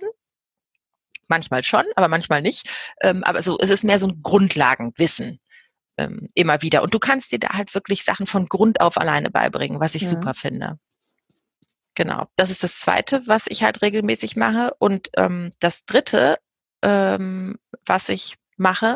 [SPEAKER 3] Manchmal schon, aber manchmal nicht. Ähm, aber so, es ist mehr so ein Grundlagenwissen ähm, immer wieder. Und du kannst dir da halt wirklich Sachen von Grund auf alleine beibringen, was ich
[SPEAKER 2] Mhm.
[SPEAKER 3] super finde. Genau. Das ist das Zweite, was ich halt regelmäßig mache. Und ähm, das Dritte, ähm, was ich mache,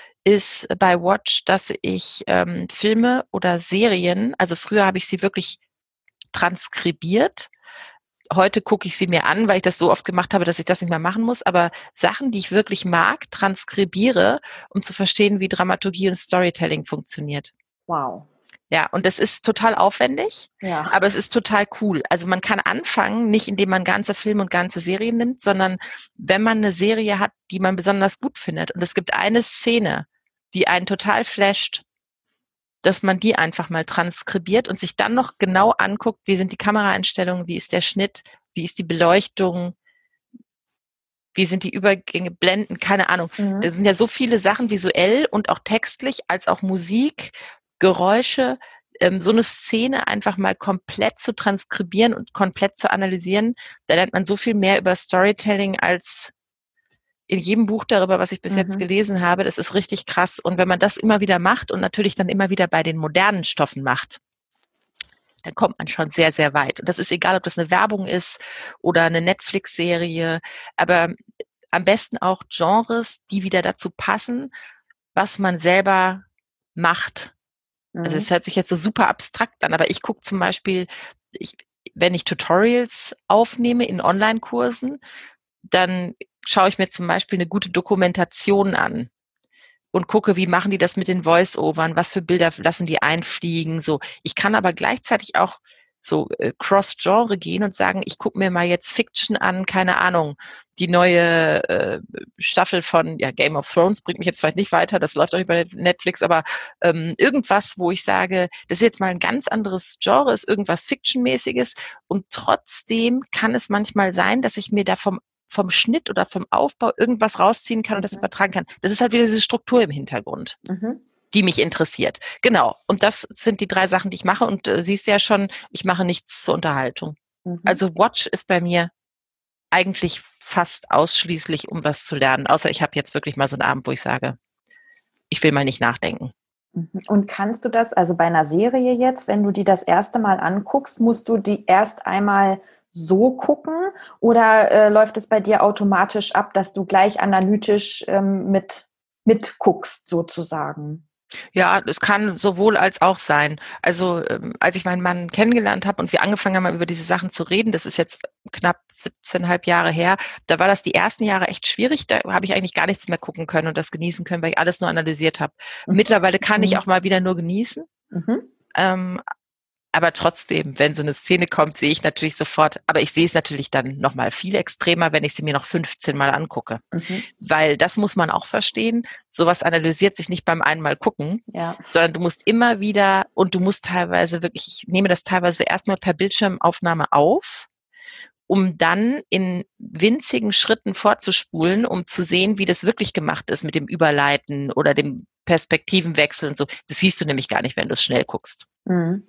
[SPEAKER 3] ist bei Watch, dass ich ähm, Filme oder Serien, also früher habe ich sie wirklich transkribiert. Heute gucke ich sie mir an, weil ich das so oft gemacht habe, dass ich das nicht mehr machen muss. Aber Sachen, die ich wirklich mag, transkribiere, um zu verstehen, wie Dramaturgie und Storytelling funktioniert.
[SPEAKER 2] Wow.
[SPEAKER 3] Ja, und das ist total aufwendig,
[SPEAKER 2] Ja.
[SPEAKER 3] aber es ist total cool. Also man kann anfangen, nicht indem man ganze Filme und ganze Serien nimmt, sondern wenn man eine Serie hat, die man besonders gut findet und es gibt eine Szene, die einen total flasht, dass man die einfach mal transkribiert und sich dann noch genau anguckt, wie sind die Kameraeinstellungen, wie ist der Schnitt, wie ist die Beleuchtung, wie sind die Übergänge, Blenden, keine Ahnung.
[SPEAKER 2] Mhm.
[SPEAKER 3] Da sind ja so viele Sachen visuell und auch textlich, als auch Musik, Geräusche, ähm, so eine Szene einfach mal komplett zu transkribieren und komplett zu analysieren. Da lernt man so viel mehr über Storytelling als in jedem Buch darüber, was ich bis
[SPEAKER 2] Mhm.
[SPEAKER 3] jetzt gelesen habe. Das ist richtig krass. Und wenn man das immer wieder macht und natürlich dann immer wieder bei den modernen Stoffen macht, dann kommt man schon sehr, sehr weit. Und das ist egal, ob das eine Werbung ist oder eine Netflix-Serie, aber am besten auch Genres, die wieder dazu passen, was man selber macht. Also
[SPEAKER 2] Mhm.
[SPEAKER 3] es hört sich jetzt so super abstrakt an, aber ich gucke zum Beispiel, ich, wenn ich Tutorials aufnehme in Online-Kursen, dann schaue ich mir zum Beispiel eine gute Dokumentation an und gucke, wie machen die das mit den Voice-Overn, was für Bilder lassen die einfliegen. So, ich kann aber gleichzeitig auch so äh, Cross-Genre gehen und sagen, ich gucke mir mal jetzt Fiction an, keine Ahnung, die neue äh, Staffel von ja, Game of Thrones bringt mich jetzt vielleicht nicht weiter, das läuft auch nicht bei Netflix, aber ähm, irgendwas, wo ich sage, das ist jetzt mal ein ganz anderes Genre, ist irgendwas Fiction-mäßiges und trotzdem kann es manchmal sein, dass ich mir da vom vom Schnitt oder vom Aufbau irgendwas rausziehen kann und das
[SPEAKER 2] Mhm.
[SPEAKER 3] übertragen kann. Das ist halt wieder diese Struktur im Hintergrund,
[SPEAKER 2] Mhm.
[SPEAKER 3] die mich interessiert. Genau. Und das sind die drei Sachen, die ich mache. Und äh, siehst ja schon, ich mache nichts zur Unterhaltung.
[SPEAKER 2] Mhm.
[SPEAKER 3] Also Watch ist bei mir eigentlich fast ausschließlich, um was zu lernen. Außer ich habe jetzt wirklich mal so einen Abend, wo ich sage, ich will mal nicht nachdenken.
[SPEAKER 2] Mhm. Und kannst du das, also bei einer Serie jetzt, wenn du die das erste Mal anguckst, musst du die erst einmal so gucken oder äh, läuft es bei dir automatisch ab, dass du gleich analytisch ähm, mit mitguckst sozusagen?
[SPEAKER 3] Ja, es kann sowohl als auch sein. Also ähm, als ich meinen Mann kennengelernt habe und wir angefangen haben, über diese Sachen zu reden, das ist jetzt knapp siebzehn Jahre her, da war das die ersten Jahre echt schwierig. Da habe ich eigentlich gar nichts mehr gucken können und das genießen können, weil ich alles nur analysiert habe.
[SPEAKER 2] Mhm.
[SPEAKER 3] Mittlerweile kann ich
[SPEAKER 2] Mhm.
[SPEAKER 3] auch mal wieder nur genießen.
[SPEAKER 2] Mhm.
[SPEAKER 3] Ähm, aber trotzdem, wenn so eine Szene kommt, sehe ich natürlich sofort, aber ich sehe es natürlich dann nochmal viel extremer, wenn ich sie mir noch fünfzehn Mal angucke.
[SPEAKER 2] Mhm.
[SPEAKER 3] Weil das muss man auch verstehen, sowas analysiert sich nicht beim einmal gucken,
[SPEAKER 2] Ja.
[SPEAKER 3] sondern du musst immer wieder und du musst teilweise wirklich, ich nehme das teilweise erstmal per Bildschirmaufnahme auf, um dann in winzigen Schritten vorzuspulen, um zu sehen, wie das wirklich gemacht ist mit dem Überleiten oder dem Perspektivenwechsel und so. Das siehst du nämlich gar nicht, wenn du es schnell guckst.
[SPEAKER 2] Mhm.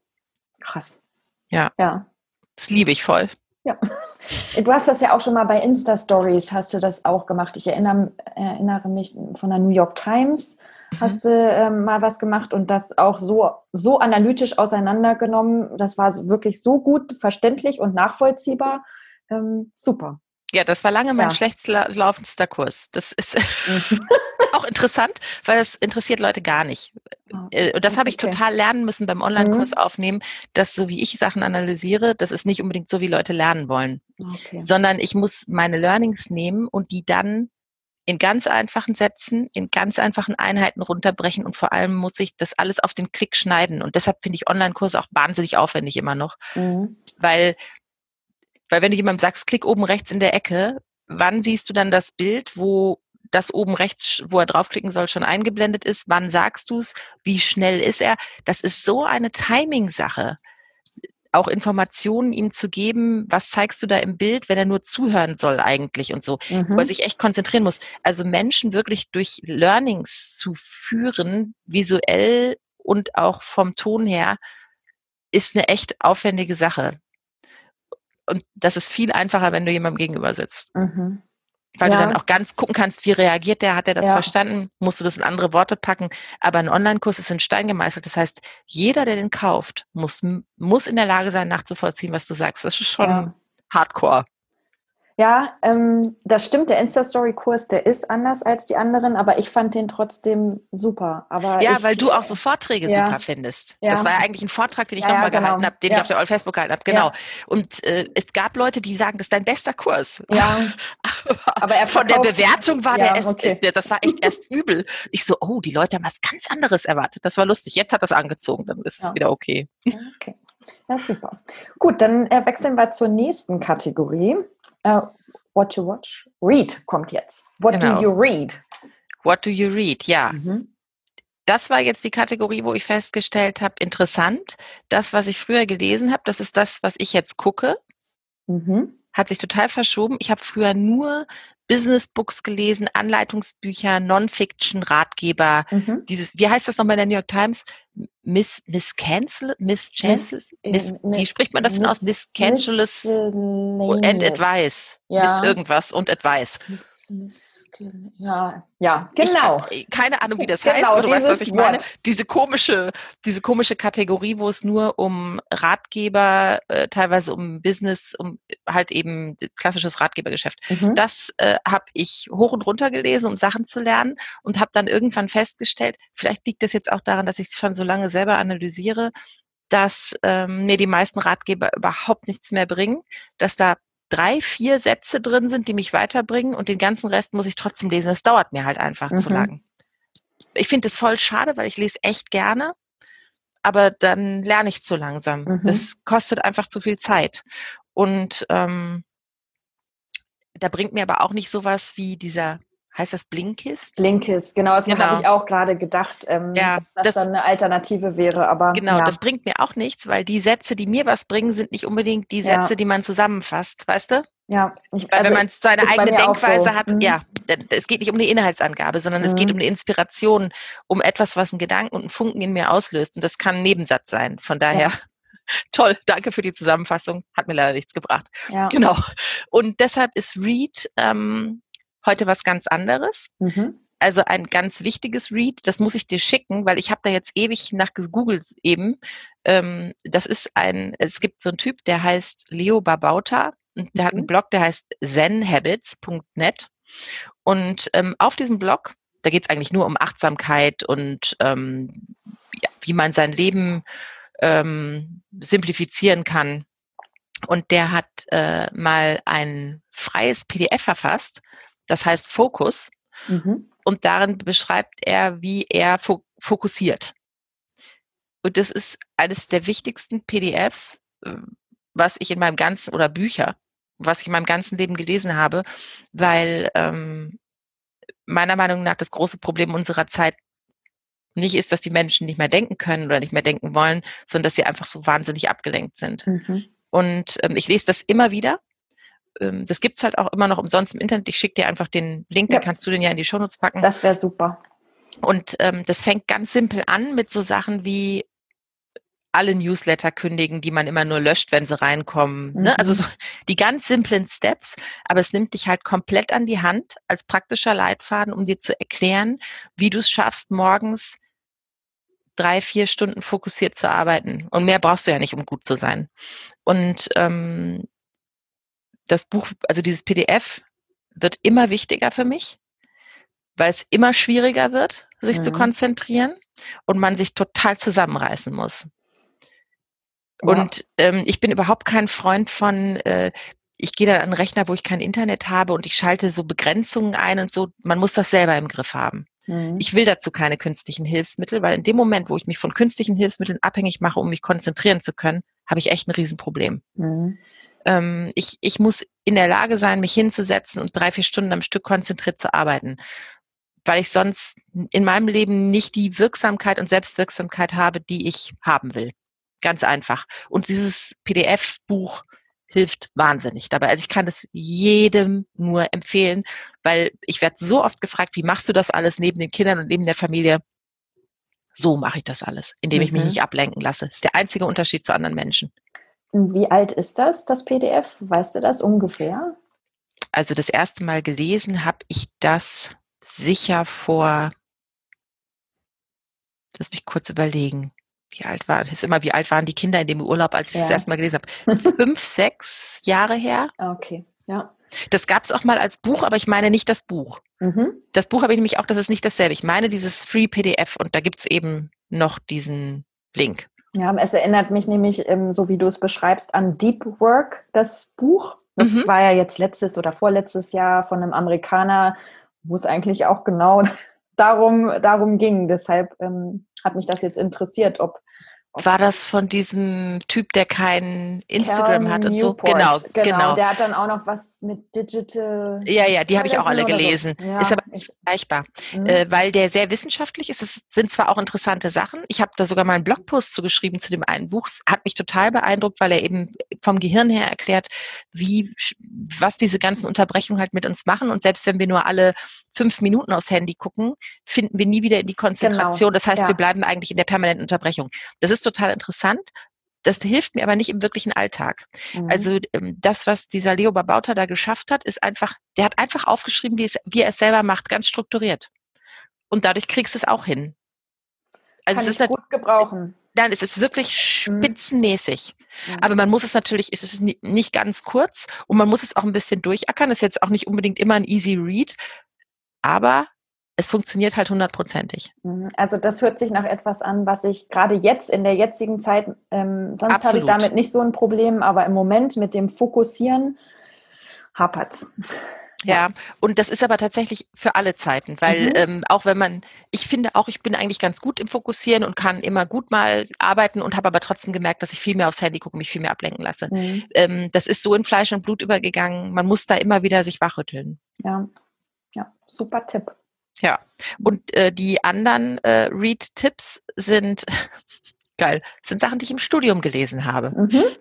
[SPEAKER 2] Krass.
[SPEAKER 3] Ja.
[SPEAKER 2] Ja.
[SPEAKER 3] Das liebe ich voll.
[SPEAKER 2] Ja. Du hast das ja auch schon mal bei Insta-Stories, hast du das auch gemacht. Ich erinnere, erinnere mich von der New York Times, hast du ähm, mal was gemacht und das auch so, so analytisch auseinandergenommen. Das war wirklich so gut verständlich und nachvollziehbar. Ähm, super.
[SPEAKER 3] Ja, das war lange mein
[SPEAKER 2] Ja.
[SPEAKER 3] schlechtst laufendster Kurs. Das ist
[SPEAKER 2] Mhm.
[SPEAKER 3] auch interessant, weil das interessiert Leute gar nicht. Äh, Das habe ich
[SPEAKER 2] Okay.
[SPEAKER 3] total lernen müssen beim Online-Kurs
[SPEAKER 2] Mhm.
[SPEAKER 3] aufnehmen, dass so wie ich Sachen analysiere, das ist nicht unbedingt so, wie Leute lernen wollen,
[SPEAKER 2] Okay.
[SPEAKER 3] sondern ich muss meine Learnings nehmen und die dann in ganz einfachen Sätzen, in ganz einfachen Einheiten runterbrechen und vor allem muss ich das alles auf den Klick schneiden und deshalb finde ich Online-Kurse auch wahnsinnig aufwendig immer noch,
[SPEAKER 2] Mhm.
[SPEAKER 3] weil Weil wenn du jemandem sagst, klick oben rechts in der Ecke, wann siehst du dann das Bild, wo das oben rechts, wo er draufklicken soll, schon eingeblendet ist? Wann sagst du es? Wie schnell ist er? Das ist so eine Timing-Sache. Auch Informationen ihm zu geben, was zeigst du da im Bild, wenn er nur zuhören soll eigentlich und so,
[SPEAKER 2] Mhm.
[SPEAKER 3] wo er sich echt konzentrieren muss. Also Menschen wirklich durch Learnings zu führen, visuell und auch vom Ton her, ist eine echt aufwendige Sache. Und das ist viel einfacher, wenn du jemandem gegenüber sitzt.
[SPEAKER 2] Mhm.
[SPEAKER 3] Weil
[SPEAKER 2] Ja.
[SPEAKER 3] du dann auch ganz gucken kannst, wie reagiert der, hat er das
[SPEAKER 2] Ja.
[SPEAKER 3] verstanden, musst du das in andere Worte packen. Aber ein Online-Kurs ist in Stein gemeißelt. Das heißt, jeder, der den kauft, muss, muss in der Lage sein, nachzuvollziehen, was du sagst. Das ist schon
[SPEAKER 2] Ja.
[SPEAKER 3] Hardcore.
[SPEAKER 2] Ja, ähm, das stimmt. Der Insta-Story-Kurs, der ist anders als die anderen, aber ich fand den trotzdem super. Aber
[SPEAKER 3] Ja,
[SPEAKER 2] ich,
[SPEAKER 3] weil du auch so Vorträge
[SPEAKER 2] ja.
[SPEAKER 3] super findest.
[SPEAKER 2] Ja.
[SPEAKER 3] Das war ja eigentlich ein Vortrag, den ich
[SPEAKER 2] Ja, ja,
[SPEAKER 3] nochmal
[SPEAKER 2] genau.
[SPEAKER 3] gehalten habe, den
[SPEAKER 2] Ja.
[SPEAKER 3] ich auf der All Facebook gehalten habe. Genau.
[SPEAKER 2] Ja.
[SPEAKER 3] Und äh, es gab Leute, die sagen, das ist dein bester Kurs.
[SPEAKER 2] Ja. Aber er
[SPEAKER 3] Von der
[SPEAKER 2] verkauft-
[SPEAKER 3] Bewertung war
[SPEAKER 2] Ja,
[SPEAKER 3] der, erst,
[SPEAKER 2] okay.
[SPEAKER 3] der, das war echt erst übel. Ich so, oh, die Leute haben was ganz anderes erwartet. Das war lustig. Jetzt hat das angezogen, dann ist es
[SPEAKER 2] Ja.
[SPEAKER 3] wieder okay.
[SPEAKER 2] Okay. Ja, super. Gut, dann äh, wechseln wir zur nächsten Kategorie. Äh, What to watch? Read kommt jetzt. What
[SPEAKER 3] Genau.
[SPEAKER 2] do you read?
[SPEAKER 3] What do you read? Ja.
[SPEAKER 2] Mhm.
[SPEAKER 3] Das war jetzt die Kategorie, wo ich festgestellt habe, interessant. Das, was ich früher gelesen habe, das ist das, was ich jetzt gucke.
[SPEAKER 2] Mhm.
[SPEAKER 3] Hat sich total verschoben. Ich habe früher nur Business Books gelesen, Anleitungsbücher, Non-Fiction, Ratgeber.
[SPEAKER 2] Mhm.
[SPEAKER 3] Dieses, wie heißt das nochmal in der New York Times? Miss, Miss Cancel, Miss Chancellor, Miss,
[SPEAKER 2] äh,
[SPEAKER 3] wie spricht man das denn aus? Miss Cancellous and
[SPEAKER 2] Miscellaneous.
[SPEAKER 3] Advice.
[SPEAKER 2] Ja.
[SPEAKER 3] Miss irgendwas und Advice.
[SPEAKER 2] Miss, Miss, ja, ja, genau.
[SPEAKER 3] Ich, keine Ahnung, wie das
[SPEAKER 2] Genau,
[SPEAKER 3] heißt, aber du weißt, was
[SPEAKER 2] dieses
[SPEAKER 3] ich meine.
[SPEAKER 2] Wort.
[SPEAKER 3] Diese komische, diese komische Kategorie, wo es nur um Ratgeber, äh, teilweise um Business, um halt eben klassisches Ratgebergeschäft.
[SPEAKER 2] Mhm.
[SPEAKER 3] Das äh, habe ich hoch und runter gelesen, um Sachen zu lernen und habe dann irgendwann festgestellt, vielleicht liegt das jetzt auch daran, dass ich es schon so lange selber analysiere, dass ähm, mir die meisten Ratgeber überhaupt nichts mehr bringen, dass da drei, vier Sätze drin sind, die mich weiterbringen und den ganzen Rest muss ich trotzdem lesen. Das dauert mir halt einfach
[SPEAKER 2] Mhm.
[SPEAKER 3] zu lang. Ich finde es voll schade, weil ich lese echt gerne, aber dann lerne ich zu langsam.
[SPEAKER 2] Mhm.
[SPEAKER 3] Das kostet einfach zu viel Zeit. Und ähm, da bringt mir aber auch nicht sowas wie dieser, heißt das Blinkist?
[SPEAKER 2] Blinkist, genau, das
[SPEAKER 3] Genau.
[SPEAKER 2] habe ich auch gerade gedacht, ähm,
[SPEAKER 3] Ja,
[SPEAKER 2] dass das,
[SPEAKER 3] das-
[SPEAKER 2] dann eine Alternative wäre, aber
[SPEAKER 3] Genau,
[SPEAKER 2] ja.
[SPEAKER 3] das bringt mir auch nichts, weil die Sätze, die mir was bringen, sind nicht unbedingt die
[SPEAKER 2] Ja.
[SPEAKER 3] Sätze, die man zusammenfasst, weißt du?
[SPEAKER 2] Ja, ich,
[SPEAKER 3] Weil
[SPEAKER 2] also
[SPEAKER 3] wenn man seine
[SPEAKER 2] ist bei
[SPEAKER 3] eigene
[SPEAKER 2] mir auch
[SPEAKER 3] Denkweise
[SPEAKER 2] so.
[SPEAKER 3] hat,
[SPEAKER 2] Mhm.
[SPEAKER 3] ja, denn es geht nicht um eine Inhaltsangabe, sondern es
[SPEAKER 2] Mhm.
[SPEAKER 3] geht um eine Inspiration, um etwas, was einen Gedanken und einen Funken in mir auslöst. Und das kann ein Nebensatz sein. Von daher,
[SPEAKER 2] Ja.
[SPEAKER 3] toll, danke für die Zusammenfassung. Hat mir leider nichts gebracht.
[SPEAKER 2] Ja.
[SPEAKER 3] Genau. Und deshalb ist Read ähm, heute was ganz anderes.
[SPEAKER 2] Mhm.
[SPEAKER 3] Also ein ganz wichtiges Read, das muss ich dir schicken, weil ich habe da jetzt ewig nach gegoogelt eben. Ähm, das ist ein, es gibt so einen Typ, der heißt Leo Babauta und der hat einen
[SPEAKER 2] Mhm.
[SPEAKER 3] Blog, der heißt zen habits punkt net und ähm, auf diesem Blog, da geht es eigentlich nur um Achtsamkeit und ähm, ja, wie man sein Leben ähm, simplifizieren kann. Und der hat äh, mal ein freies P D F verfasst, das heißt Fokus.
[SPEAKER 2] Mhm.
[SPEAKER 3] Und darin beschreibt er, wie er fo- fokussiert. Und das ist eines der wichtigsten P D Fs, äh, was ich in meinem ganzen, oder Bücher, was ich in meinem ganzen Leben gelesen habe, weil ähm, meiner Meinung nach das große Problem unserer Zeit nicht ist, dass die Menschen nicht mehr denken können oder nicht mehr denken wollen, sondern dass sie einfach so wahnsinnig abgelenkt sind.
[SPEAKER 2] Mhm.
[SPEAKER 3] Und ähm, ich lese das immer wieder. Ähm, das gibt's halt auch immer noch umsonst im Internet. Ich schicke dir einfach den Link,
[SPEAKER 2] Ja.
[SPEAKER 3] dann kannst du den ja in die Shownotes packen.
[SPEAKER 2] Das wäre super.
[SPEAKER 3] Und ähm, das fängt ganz simpel an mit so Sachen wie alle Newsletter kündigen, die man immer nur löscht, wenn sie reinkommen.
[SPEAKER 2] Mhm.
[SPEAKER 3] Ne? Also so die ganz simplen Steps, aber es nimmt dich halt komplett an die Hand als praktischer Leitfaden, um dir zu erklären, wie du es schaffst, morgens drei, vier Stunden fokussiert zu arbeiten. Und mehr brauchst du ja nicht, um gut zu sein. Und ähm, das Buch, also dieses P D F, wird immer wichtiger für mich, weil es immer schwieriger wird, sich
[SPEAKER 2] Mhm.
[SPEAKER 3] zu konzentrieren und man sich total zusammenreißen muss.
[SPEAKER 2] Ja.
[SPEAKER 3] Und ähm, ich bin überhaupt kein Freund von, äh, ich gehe dann an einen Rechner, wo ich kein Internet habe und ich schalte so Begrenzungen ein und so. Man muss das selber im Griff haben.
[SPEAKER 2] Mhm.
[SPEAKER 3] Ich will dazu keine künstlichen Hilfsmittel, weil in dem Moment, wo ich mich von künstlichen Hilfsmitteln abhängig mache, um mich konzentrieren zu können, habe ich echt ein Riesenproblem.
[SPEAKER 2] Mhm.
[SPEAKER 3] Ähm, ich, ich muss in der Lage sein, mich hinzusetzen und drei, vier Stunden am Stück konzentriert zu arbeiten, weil ich sonst in meinem Leben nicht die Wirksamkeit und Selbstwirksamkeit habe, die ich haben will. Ganz einfach. Und dieses P D F-Buch hilft wahnsinnig dabei. Also ich kann das jedem nur empfehlen, weil ich werde so oft gefragt, wie machst du das alles neben den Kindern und neben der Familie? So mache ich das alles, indem ich mich
[SPEAKER 2] Mhm.
[SPEAKER 3] nicht ablenken lasse. Das ist der einzige Unterschied zu anderen Menschen.
[SPEAKER 2] Wie alt ist das, das P D F? Weißt du das ungefähr?
[SPEAKER 3] Also das erste Mal gelesen habe ich das sicher vor, lass mich kurz überlegen, wie alt war das? Ist immer, wie alt waren die Kinder in dem Urlaub, als ich
[SPEAKER 2] Ja.
[SPEAKER 3] das erste Mal gelesen habe? Fünf, sechs Jahre her.
[SPEAKER 2] Okay, ja.
[SPEAKER 3] Das gab es auch mal als Buch, aber ich meine nicht das Buch.
[SPEAKER 2] Mhm.
[SPEAKER 3] Das Buch habe ich nämlich auch, das ist nicht dasselbe. Ich meine dieses Free P D F und da gibt es eben noch diesen Link.
[SPEAKER 2] Ja, es erinnert mich nämlich, ähm, so wie du es beschreibst, an Deep Work, das Buch. Das
[SPEAKER 3] Mhm.
[SPEAKER 2] war ja jetzt letztes oder vorletztes Jahr von einem Amerikaner, wo es eigentlich auch genau darum, darum ging. Deshalb ähm, hat mich das jetzt interessiert, ob, ob
[SPEAKER 3] War das von diesem Typ, der kein Instagram
[SPEAKER 2] Cal
[SPEAKER 3] hat und so?
[SPEAKER 2] Newport,
[SPEAKER 3] Genau,
[SPEAKER 2] genau.
[SPEAKER 3] genau.
[SPEAKER 2] Der hat dann auch noch was mit Digital.
[SPEAKER 3] Ja, ja, die habe ich auch alle
[SPEAKER 2] Listen oder so.
[SPEAKER 3] gelesen.
[SPEAKER 2] Ja,
[SPEAKER 3] ist aber
[SPEAKER 2] ich-
[SPEAKER 3] nicht vergleichbar,
[SPEAKER 2] Mhm.
[SPEAKER 3] äh, weil der sehr wissenschaftlich ist. Es sind zwar auch interessante Sachen. Ich habe da sogar mal einen Blogpost zugeschrieben zu dem einen Buch. Es hat mich total beeindruckt, weil er eben vom Gehirn her erklärt, wie, sch- was diese ganzen Unterbrechungen halt mit uns machen. Und selbst wenn wir nur alle fünf Minuten aufs Handy gucken, finden wir nie wieder in die Konzentration.
[SPEAKER 2] Genau,
[SPEAKER 3] Das heißt,
[SPEAKER 2] ja.
[SPEAKER 3] wir bleiben eigentlich in der permanenten Unterbrechung. Das ist total interessant. Das hilft mir aber nicht im wirklichen Alltag.
[SPEAKER 2] Mhm.
[SPEAKER 3] Also ähm, das, was dieser Leo Babauta da geschafft hat, ist einfach, der hat einfach aufgeschrieben, wie, es, wie er es selber macht, ganz strukturiert. Und dadurch kriegst du es auch hin. Also
[SPEAKER 2] Kann
[SPEAKER 3] es
[SPEAKER 2] ich
[SPEAKER 3] ist nat-
[SPEAKER 2] gut gebrauchen.
[SPEAKER 3] Nein, es ist wirklich spitzenmäßig.
[SPEAKER 2] Mhm.
[SPEAKER 3] Aber man muss es natürlich, es ist ni- nicht ganz kurz und man muss es auch ein bisschen durchackern. Das ist jetzt auch nicht unbedingt immer ein easy read, aber es funktioniert halt hundertprozentig.
[SPEAKER 2] Mhm. Also das hört sich nach etwas an, was ich gerade jetzt in der jetzigen Zeit, ähm, sonst habe ich
[SPEAKER 3] Absolut.
[SPEAKER 2] damit nicht so ein Problem, aber im Moment mit dem Fokussieren hapert's.
[SPEAKER 3] Ja, und das ist aber tatsächlich für alle Zeiten, weil
[SPEAKER 2] Mhm.
[SPEAKER 3] ähm, auch wenn man, ich finde auch, ich bin eigentlich ganz gut im Fokussieren und kann immer gut mal arbeiten und habe aber trotzdem gemerkt, dass ich viel mehr aufs Handy gucke und mich viel mehr ablenken lasse.
[SPEAKER 2] Mhm.
[SPEAKER 3] Ähm, das ist so in Fleisch und Blut übergegangen, man muss da immer wieder sich wachrütteln.
[SPEAKER 2] Ja. Ja, super Tipp.
[SPEAKER 3] Ja, und äh, die anderen äh, Read-Tipps sind, geil, sind Sachen, die ich im Studium gelesen habe.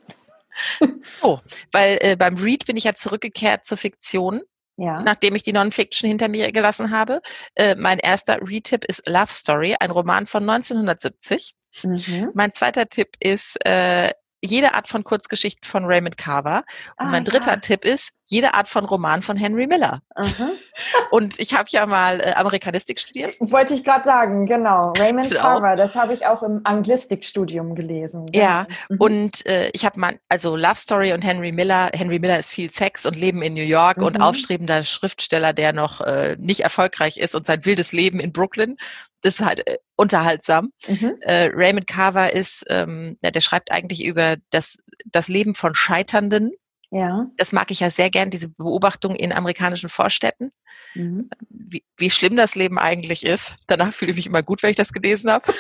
[SPEAKER 2] Mhm.
[SPEAKER 3] Oh, weil äh, beim Read bin ich ja zurückgekehrt zur Fiktion.
[SPEAKER 2] Ja.
[SPEAKER 3] Nachdem ich die Non-Fiction hinter mir gelassen habe. Äh, mein erster Read-Tipp ist Love Story, ein Roman von neunzehnhundertsiebzig.
[SPEAKER 2] Mhm.
[SPEAKER 3] Mein zweiter Tipp ist äh, jede Art von Kurzgeschichten von Raymond Carver. Und
[SPEAKER 2] Ah,
[SPEAKER 3] mein dritter
[SPEAKER 2] ja.
[SPEAKER 3] Tipp ist jede Art von Roman von Henry Miller.
[SPEAKER 2] Mhm.
[SPEAKER 3] Und ich habe ja mal äh, Amerikanistik studiert.
[SPEAKER 2] Wollte ich gerade sagen, genau. Raymond
[SPEAKER 3] Genau.
[SPEAKER 2] Carver, das habe ich auch im Anglistikstudium gelesen. Genau.
[SPEAKER 3] Ja,
[SPEAKER 2] Mhm.
[SPEAKER 3] und äh, ich habe mal, also Love Story und Henry Miller. Henry Miller ist viel Sex und Leben in New York und
[SPEAKER 2] Mhm.
[SPEAKER 3] aufstrebender Schriftsteller, der noch äh, nicht erfolgreich ist und sein wildes Leben in Brooklyn. Das ist halt äh, unterhaltsam.
[SPEAKER 2] Mhm.
[SPEAKER 3] Äh, Raymond Carver ist, ähm, ja, der schreibt eigentlich über das, das Leben von Scheiternden.
[SPEAKER 2] Ja.
[SPEAKER 3] Das mag ich ja sehr gern, diese Beobachtung in amerikanischen Vorstädten,
[SPEAKER 2] Mhm.
[SPEAKER 3] wie, wie schlimm das Leben eigentlich ist. Danach fühle ich mich immer gut, wenn ich das gelesen habe.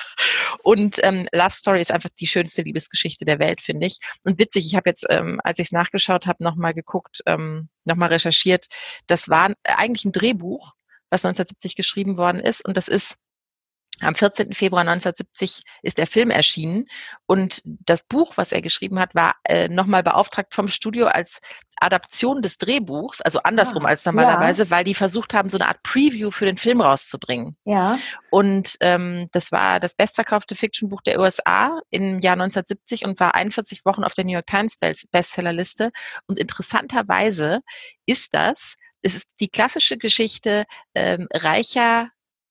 [SPEAKER 3] Und ähm, Love Story ist einfach die schönste Liebesgeschichte der Welt, finde ich. Und witzig, ich habe jetzt, ähm, als ich es nachgeschaut habe, nochmal geguckt, ähm, nochmal recherchiert. Das war eigentlich ein Drehbuch, was neunzehnhundertsiebzig geschrieben worden ist. Und das ist Am vierzehnten Februar neunzehnhundertsiebzig ist der Film erschienen und das Buch, was er geschrieben hat, war äh, nochmal beauftragt vom Studio als Adaption des Drehbuchs, also andersrum
[SPEAKER 2] Ah,
[SPEAKER 3] als normalerweise, ja. Weil die versucht haben, so eine Art Preview für den Film rauszubringen.
[SPEAKER 2] Ja.
[SPEAKER 3] Und ähm, das war das bestverkaufte Fiction-Buch der U S A im Jahr neunzehnhundertsiebzig und war einundvierzig Wochen auf der New York Times Bestsellerliste. Und interessanterweise ist das, es ist die klassische Geschichte ähm, reicher,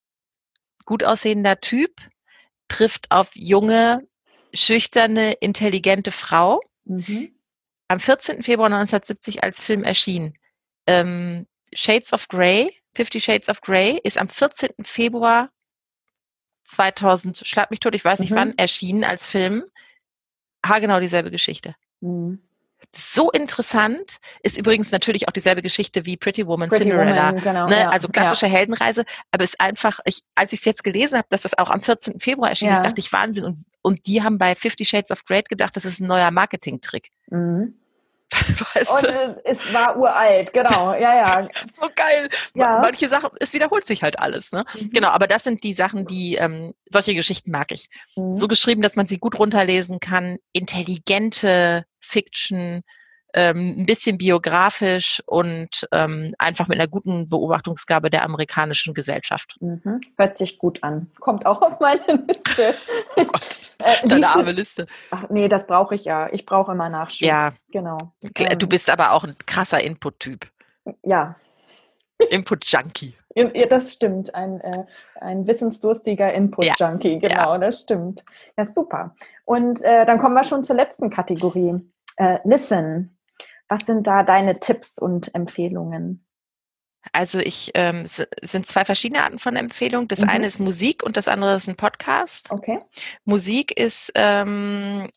[SPEAKER 3] gut aussehender Typ trifft auf junge, schüchterne, intelligente Frau.
[SPEAKER 2] Mhm.
[SPEAKER 3] Am vierzehnten Februar neunzehnhundertsiebzig als Film erschien. Ähm, Shades of Grey, Fifty Shades of Grey, ist am vierzehnten Februar zweitausend, schlag mich tot, ich weiß nicht
[SPEAKER 2] Mhm.
[SPEAKER 3] wann, erschienen als Film. Haargenau dieselbe Geschichte.
[SPEAKER 2] Mhm.
[SPEAKER 3] So interessant, ist übrigens natürlich auch dieselbe Geschichte wie Pretty Woman,
[SPEAKER 2] Pretty
[SPEAKER 3] Cinderella,
[SPEAKER 2] Woman, genau,
[SPEAKER 3] ne?
[SPEAKER 2] ja,
[SPEAKER 3] Also klassische
[SPEAKER 2] ja.
[SPEAKER 3] Heldenreise, aber ist einfach, ich, als ich es jetzt gelesen habe, dass das auch am vierzehnten Februar erschienen
[SPEAKER 2] Ja.
[SPEAKER 3] ist, dachte ich Wahnsinn und, und die haben bei Fifty Shades of Grey gedacht, das ist ein neuer Marketing-Trick.
[SPEAKER 2] Mhm.
[SPEAKER 3] Weißt
[SPEAKER 2] Und
[SPEAKER 3] du?
[SPEAKER 2] äh, es war uralt, genau, ja, ja.
[SPEAKER 3] So geil.
[SPEAKER 2] Ja.
[SPEAKER 3] Manche Sachen, es wiederholt sich halt alles, ne?
[SPEAKER 2] Mhm.
[SPEAKER 3] Genau, aber das sind die Sachen, die, ähm, solche Geschichten mag ich.
[SPEAKER 2] Mhm.
[SPEAKER 3] So geschrieben, dass man sie gut runterlesen kann, intelligente Fiction, ähm, ein bisschen biografisch und ähm, einfach mit einer guten Beobachtungsgabe der amerikanischen Gesellschaft.
[SPEAKER 2] Mhm. Hört sich gut an. Kommt auch auf meine Liste.
[SPEAKER 3] Oh Gott,
[SPEAKER 2] äh,
[SPEAKER 3] deine
[SPEAKER 2] liest
[SPEAKER 3] arme
[SPEAKER 2] du-
[SPEAKER 3] Liste.
[SPEAKER 2] Ach nee, das brauche ich ja. Ich brauche immer Nachschub.
[SPEAKER 3] Ja,
[SPEAKER 2] Genau.
[SPEAKER 3] du
[SPEAKER 2] Ähm,
[SPEAKER 3] bist aber auch ein krasser Input-Typ.
[SPEAKER 2] ja,
[SPEAKER 3] Input-Junkie.
[SPEAKER 2] Ja, das stimmt. Ein, äh, ein wissensdurstiger Input-Junkie, genau,
[SPEAKER 3] Ja.
[SPEAKER 2] das stimmt. Ja, super. Und äh, dann kommen wir schon zur letzten Kategorie. Äh, Listen. Was sind da deine Tipps und Empfehlungen?
[SPEAKER 3] Also ich, ähm, es sind zwei verschiedene Arten von Empfehlungen. Das
[SPEAKER 2] Mhm.
[SPEAKER 3] eine ist Musik und das andere ist ein Podcast.
[SPEAKER 2] Okay.
[SPEAKER 3] Musik ist, ähm,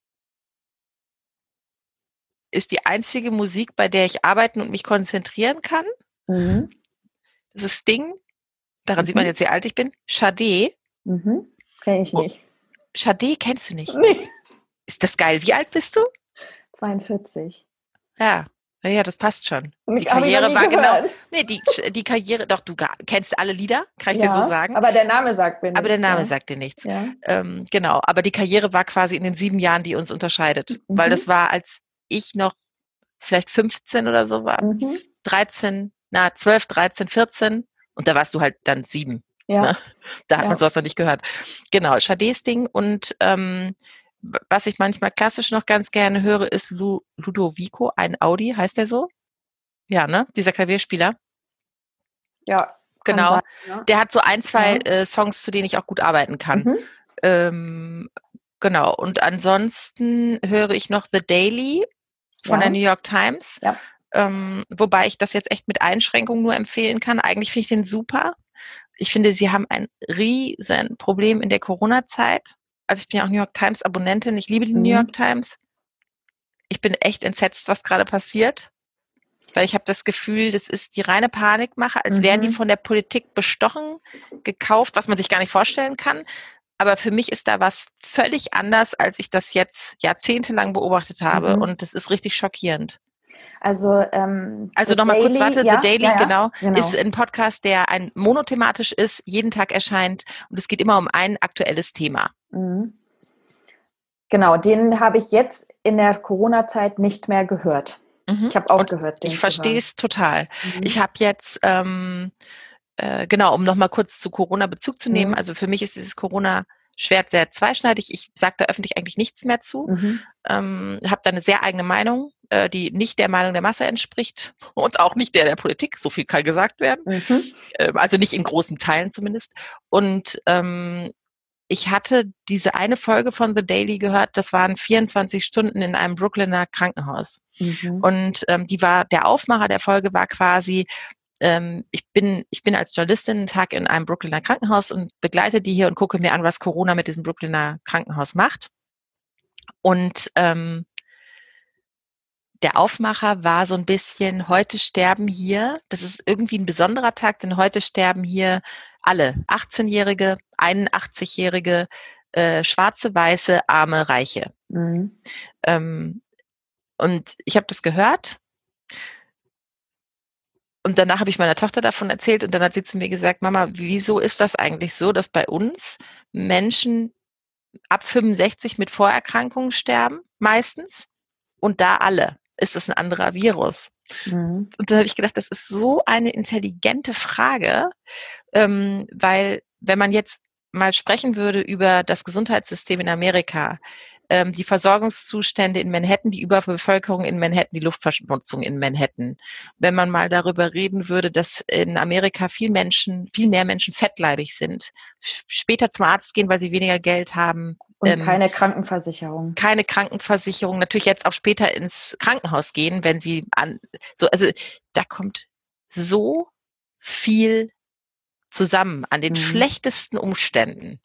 [SPEAKER 3] ist die einzige Musik, bei der ich arbeiten und mich konzentrieren kann.
[SPEAKER 2] Mhm.
[SPEAKER 3] Das ist Sting. Daran
[SPEAKER 2] Mhm.
[SPEAKER 3] sieht man jetzt, wie alt ich bin. Sade.
[SPEAKER 2] Mhm. Kenn ich
[SPEAKER 3] Oh.
[SPEAKER 2] nicht.
[SPEAKER 3] Sade kennst du nicht.
[SPEAKER 2] Nee.
[SPEAKER 3] Ist das geil? Wie alt bist du?
[SPEAKER 2] zweiundvierzig.
[SPEAKER 3] Ja. Ja, das passt schon. Die
[SPEAKER 2] Hab ich noch
[SPEAKER 3] Karriere
[SPEAKER 2] nie
[SPEAKER 3] war
[SPEAKER 2] gehört.
[SPEAKER 3] genau. Nee, die, die Karriere, doch, du ga- kennst alle Lieder, kann ich
[SPEAKER 2] Ja,
[SPEAKER 3] dir so sagen.
[SPEAKER 2] aber der Name sagt mir nichts.
[SPEAKER 3] Aber der Name
[SPEAKER 2] ja.
[SPEAKER 3] sagt dir nichts.
[SPEAKER 2] Ja.
[SPEAKER 3] Ähm, genau, aber die Karriere war quasi in den sieben Jahren, die uns unterscheidet.
[SPEAKER 2] Mhm.
[SPEAKER 3] Weil das war, als ich noch vielleicht fünfzehn oder so war,
[SPEAKER 2] Mhm.
[SPEAKER 3] dreizehn, na, zwölf, dreizehn, vierzehn und da warst du halt dann sieben.
[SPEAKER 2] Ja.
[SPEAKER 3] Ne? Da hat
[SPEAKER 2] Ja.
[SPEAKER 3] man sowas noch nicht gehört. Genau, Sades Ding und ähm, was ich manchmal klassisch noch ganz gerne höre, ist Lu Ludovico, ein Audi, heißt der so? Ja, ne? Dieser Klavierspieler.
[SPEAKER 2] Ja, kann
[SPEAKER 3] Genau.
[SPEAKER 2] sein, ja.
[SPEAKER 3] Der hat so ein, zwei
[SPEAKER 2] Ja.
[SPEAKER 3] äh, Songs, zu denen ich auch gut arbeiten kann.
[SPEAKER 2] Mhm.
[SPEAKER 3] Ähm, genau. Und ansonsten höre ich noch The Daily von
[SPEAKER 2] Ja.
[SPEAKER 3] der New York Times.
[SPEAKER 2] Ja.
[SPEAKER 3] Ähm, wobei ich das jetzt echt mit Einschränkungen nur empfehlen kann. Eigentlich finde ich den super. Ich finde, sie haben ein riesen Problem in der Corona-Zeit. Also ich bin ja auch New York Times Abonnentin. Ich liebe die
[SPEAKER 2] Mhm.
[SPEAKER 3] New York Times. Ich bin echt entsetzt, was gerade passiert. Weil ich habe das Gefühl, das ist die reine Panikmache, als
[SPEAKER 2] Mhm.
[SPEAKER 3] wären die von der Politik bestochen, gekauft, was man sich gar nicht vorstellen kann. Aber für mich ist da was völlig anders, als ich das jetzt jahrzehntelang beobachtet habe.
[SPEAKER 2] Mhm.
[SPEAKER 3] Und das ist richtig schockierend.
[SPEAKER 2] Also, ähm,
[SPEAKER 3] Also
[SPEAKER 2] The
[SPEAKER 3] nochmal kurz,
[SPEAKER 2] Daily,
[SPEAKER 3] warte,
[SPEAKER 2] ja,
[SPEAKER 3] The Daily,
[SPEAKER 2] ja, ja,
[SPEAKER 3] genau,
[SPEAKER 2] genau.
[SPEAKER 3] ist ein Podcast, der ein monothematisch ist, jeden Tag erscheint und es geht immer um ein aktuelles Thema.
[SPEAKER 2] Mhm. Genau, den habe ich jetzt in der Corona-Zeit nicht mehr gehört.
[SPEAKER 3] Mhm.
[SPEAKER 2] Ich habe aufgehört, den
[SPEAKER 3] Ich
[SPEAKER 2] zu
[SPEAKER 3] verstehe es total.
[SPEAKER 2] Mhm.
[SPEAKER 3] Ich habe jetzt, ähm, äh, genau, um nochmal kurz zu Corona Bezug zu nehmen,
[SPEAKER 2] Mhm.
[SPEAKER 3] also für mich ist dieses Corona-Schwert sehr zweischneidig. Ich sage da öffentlich eigentlich nichts mehr zu.
[SPEAKER 2] Mhm.
[SPEAKER 3] Ähm, habe da eine sehr eigene Meinung, äh, die nicht der Meinung der Masse entspricht und auch nicht der der Politik. So viel kann gesagt werden.
[SPEAKER 2] Mhm.
[SPEAKER 3] Ähm, also nicht in großen Teilen zumindest. Und ähm, ich hatte diese eine Folge von The Daily gehört, das waren vierundzwanzig Stunden in einem Brooklyner Krankenhaus.
[SPEAKER 2] Mhm.
[SPEAKER 3] Und ähm, die war, der Aufmacher der Folge war quasi, ähm, ich bin, ich bin als Journalistin einen Tag in einem Brooklyner Krankenhaus und begleite die hier und gucke mir an, was Corona mit diesem Brooklyner Krankenhaus macht. Und ähm, der Aufmacher war so ein bisschen, heute sterben hier, das ist irgendwie ein besonderer Tag, denn heute sterben hier alle, achtzehnjährige, einundachtzig-jährige, äh, schwarze, weiße, arme, reiche.
[SPEAKER 2] Mhm.
[SPEAKER 3] Ähm, und ich habe das gehört Und danach habe ich meiner Tochter davon erzählt und dann hat sie zu mir gesagt, Mama, wieso ist das eigentlich so, dass bei uns Menschen ab fünfundsechzig mit Vorerkrankungen sterben, meistens, und da alle? Ist das ein anderer Virus?
[SPEAKER 2] Mhm.
[SPEAKER 3] Und da habe ich gedacht, das ist so eine intelligente Frage, ähm, weil wenn man jetzt mal sprechen würde über das Gesundheitssystem in Amerika, ähm, die Versorgungszustände in Manhattan, die Überbevölkerung in Manhattan, die Luftverschmutzung in Manhattan. Wenn man mal darüber reden würde, dass in Amerika viel Menschen, viel mehr Menschen fettleibig sind, später zum Arzt gehen, weil sie weniger Geld haben.
[SPEAKER 2] Und
[SPEAKER 3] ähm,
[SPEAKER 2] keine Krankenversicherung.
[SPEAKER 3] keine Krankenversicherung, natürlich jetzt auch später ins Krankenhaus gehen, wenn sie an, so, also da kommt so viel zusammen an den
[SPEAKER 2] Mhm.
[SPEAKER 3] schlechtesten Umständen,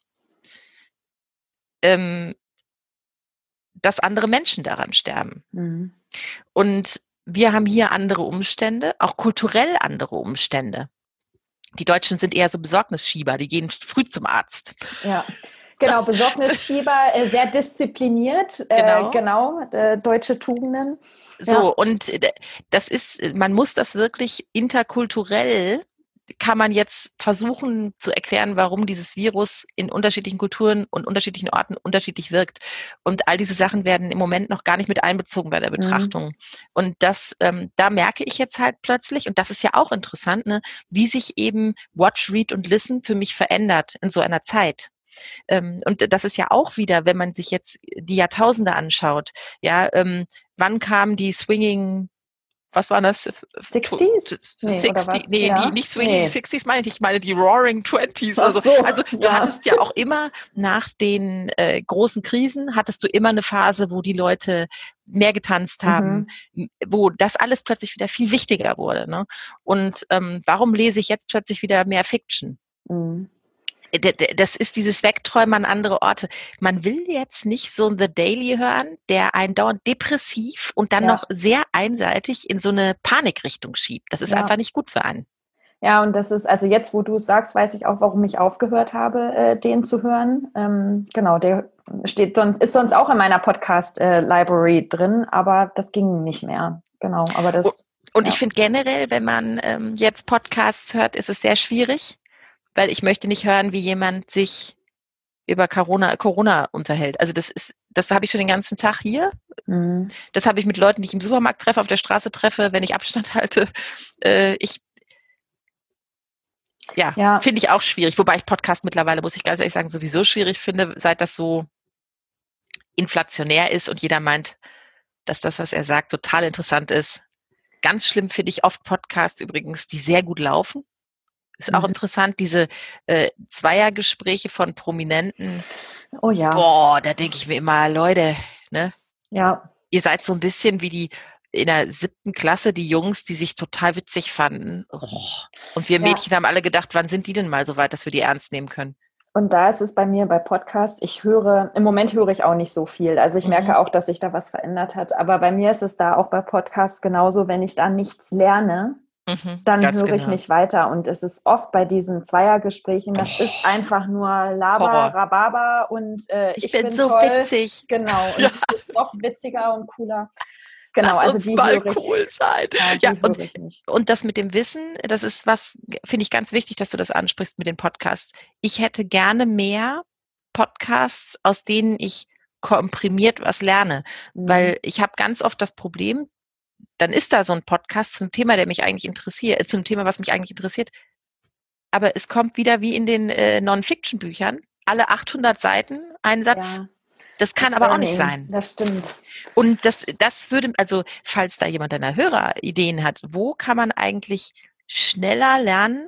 [SPEAKER 3] ähm, dass andere Menschen daran sterben.
[SPEAKER 2] Mhm.
[SPEAKER 3] Und wir haben hier andere Umstände, auch kulturell andere Umstände. Die Deutschen sind eher so Besorgnisschieber, die gehen früh zum Arzt.
[SPEAKER 2] Ja, genau, Besorgnisschieber, äh, sehr diszipliniert, äh,
[SPEAKER 3] Genau.
[SPEAKER 2] genau, äh, deutsche Tugenden.
[SPEAKER 3] So,
[SPEAKER 2] Ja.
[SPEAKER 3] und das ist, man muss das wirklich interkulturell, kann man jetzt versuchen zu erklären, warum dieses Virus in unterschiedlichen Kulturen und unterschiedlichen Orten unterschiedlich wirkt. Und all diese Sachen werden im Moment noch gar nicht mit einbezogen bei der Betrachtung. Mhm. Und das, ähm, da merke ich jetzt halt plötzlich, und das ist ja auch interessant, ne, wie sich eben Watch, Read und Listen für mich verändert in so einer Zeit. Ähm, und das ist ja auch wieder, wenn man sich jetzt die Jahrtausende anschaut, ja, ähm, wann kamen die Swinging, was waren das?
[SPEAKER 2] sechziger? Nee,
[SPEAKER 3] sechzig, nee,
[SPEAKER 2] ja.
[SPEAKER 3] die nicht Swinging
[SPEAKER 2] nee.
[SPEAKER 3] sechziger meine ich, ich meine die Roaring Twenties.
[SPEAKER 2] Ach
[SPEAKER 3] Also,
[SPEAKER 2] so,
[SPEAKER 3] also du
[SPEAKER 2] ja.
[SPEAKER 3] hattest ja auch immer nach den äh, großen Krisen, hattest du immer eine Phase, wo die Leute mehr getanzt haben,
[SPEAKER 2] Mhm.
[SPEAKER 3] wo das alles plötzlich wieder viel wichtiger wurde. Ne? Und ähm, warum lese ich jetzt plötzlich wieder mehr Fiction?
[SPEAKER 2] Mhm.
[SPEAKER 3] Das ist dieses Wegträumen an andere Orte. Man will jetzt nicht so ein The Daily hören, der einen dauernd depressiv und dann
[SPEAKER 2] Ja.
[SPEAKER 3] noch sehr einseitig in so eine Panikrichtung schiebt. Das ist
[SPEAKER 2] Ja.
[SPEAKER 3] einfach nicht gut für einen.
[SPEAKER 2] Ja, und das ist, also jetzt, wo du es sagst, weiß ich auch, warum ich aufgehört habe, äh, den zu hören. Ähm, genau, der steht sonst, ist sonst auch in meiner Podcast-Library äh, drin, aber das ging nicht mehr. Genau, aber das.
[SPEAKER 3] Und
[SPEAKER 2] ja.
[SPEAKER 3] ich finde generell, wenn man ähm, jetzt Podcasts hört, ist es sehr schwierig, weil ich möchte nicht hören, wie jemand sich über Corona, Corona unterhält. Also das ist, das habe ich schon den ganzen Tag hier.
[SPEAKER 2] Mhm.
[SPEAKER 3] Das habe ich mit Leuten, die ich im Supermarkt treffe, auf der Straße treffe, wenn ich Abstand halte. Äh, ich Ja, ja. finde ich auch schwierig. Wobei ich Podcast mittlerweile, muss ich ganz ehrlich sagen, sowieso schwierig finde, seit das so inflationär ist und jeder meint, dass das, was er sagt, total interessant ist. Ganz schlimm finde ich oft Podcasts übrigens, die sehr gut laufen. Ist auch
[SPEAKER 2] Mhm.
[SPEAKER 3] interessant, diese äh, Zweiergespräche von Prominenten.
[SPEAKER 2] Oh ja.
[SPEAKER 3] Boah, da denke ich mir immer, Leute, ne?
[SPEAKER 2] Ja.
[SPEAKER 3] Ihr seid so ein bisschen wie die in der siebten Klasse, die Jungs, die sich total witzig fanden. Oh. Und wir Mädchen ja. haben alle gedacht, wann sind die denn mal so weit, dass wir die ernst nehmen können?
[SPEAKER 2] Und da ist es bei mir bei Podcasts, ich höre, im Moment höre ich auch nicht so viel. Also ich mhm. merke auch, dass sich da was verändert hat. Aber bei mir ist es da auch bei Podcasts genauso, wenn ich da nichts lerne, mhm, dann höre genau. ich nicht weiter. Und es ist oft bei diesen Zweiergesprächen, das oh. ist einfach nur Laber, Horror. Rhabarber und äh, ich, ich bin, bin so toll. witzig. Genau, und ja. es ist noch witziger und cooler. Genau,
[SPEAKER 3] Lass
[SPEAKER 2] also
[SPEAKER 3] uns
[SPEAKER 2] die
[SPEAKER 3] mal
[SPEAKER 2] höre ich,
[SPEAKER 3] cool sein.
[SPEAKER 2] Ja, die
[SPEAKER 3] ja,
[SPEAKER 2] höre
[SPEAKER 3] und,
[SPEAKER 2] ich nicht.
[SPEAKER 3] Und das mit dem Wissen, das ist was, finde ich ganz wichtig, dass du das ansprichst mit den Podcasts. Ich hätte gerne mehr Podcasts, aus denen ich komprimiert was lerne, mhm. weil ich habe ganz oft das Problem, dann ist da so ein Podcast zum Thema, der mich eigentlich interessiert, äh, zum Thema, was mich eigentlich interessiert, aber es kommt wieder wie in den äh, Non-Fiction-Büchern, alle achthundert Seiten, ein Satz. Ja. Das kann aber auch nicht sein.
[SPEAKER 2] Das stimmt.
[SPEAKER 3] Und das, das würde, also falls da jemand deiner Hörer Ideen hat, wo kann man eigentlich schneller lernen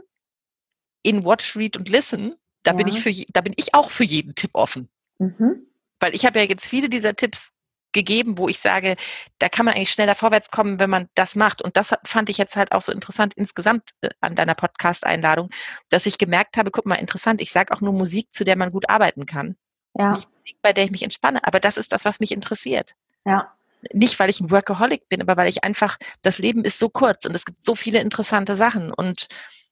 [SPEAKER 3] in Watch, Read und Listen? Da ja. bin ich für, da bin ich auch für jeden Tipp offen. Mhm. Weil ich habe ja jetzt viele dieser Tipps gegeben, wo ich sage, da kann man eigentlich schneller vorwärts kommen, wenn man das macht. Und das fand ich jetzt halt auch so interessant insgesamt an deiner Podcast-Einladung, dass ich gemerkt habe, guck mal, interessant, ich sage auch nur Musik, zu der man gut arbeiten kann. Ja. Nicht Musik, bei der ich mich entspanne, aber das ist das, was mich interessiert.
[SPEAKER 2] Ja.
[SPEAKER 3] Nicht, weil ich ein Workaholic bin, aber weil ich einfach, das Leben ist so kurz und es gibt so viele interessante Sachen und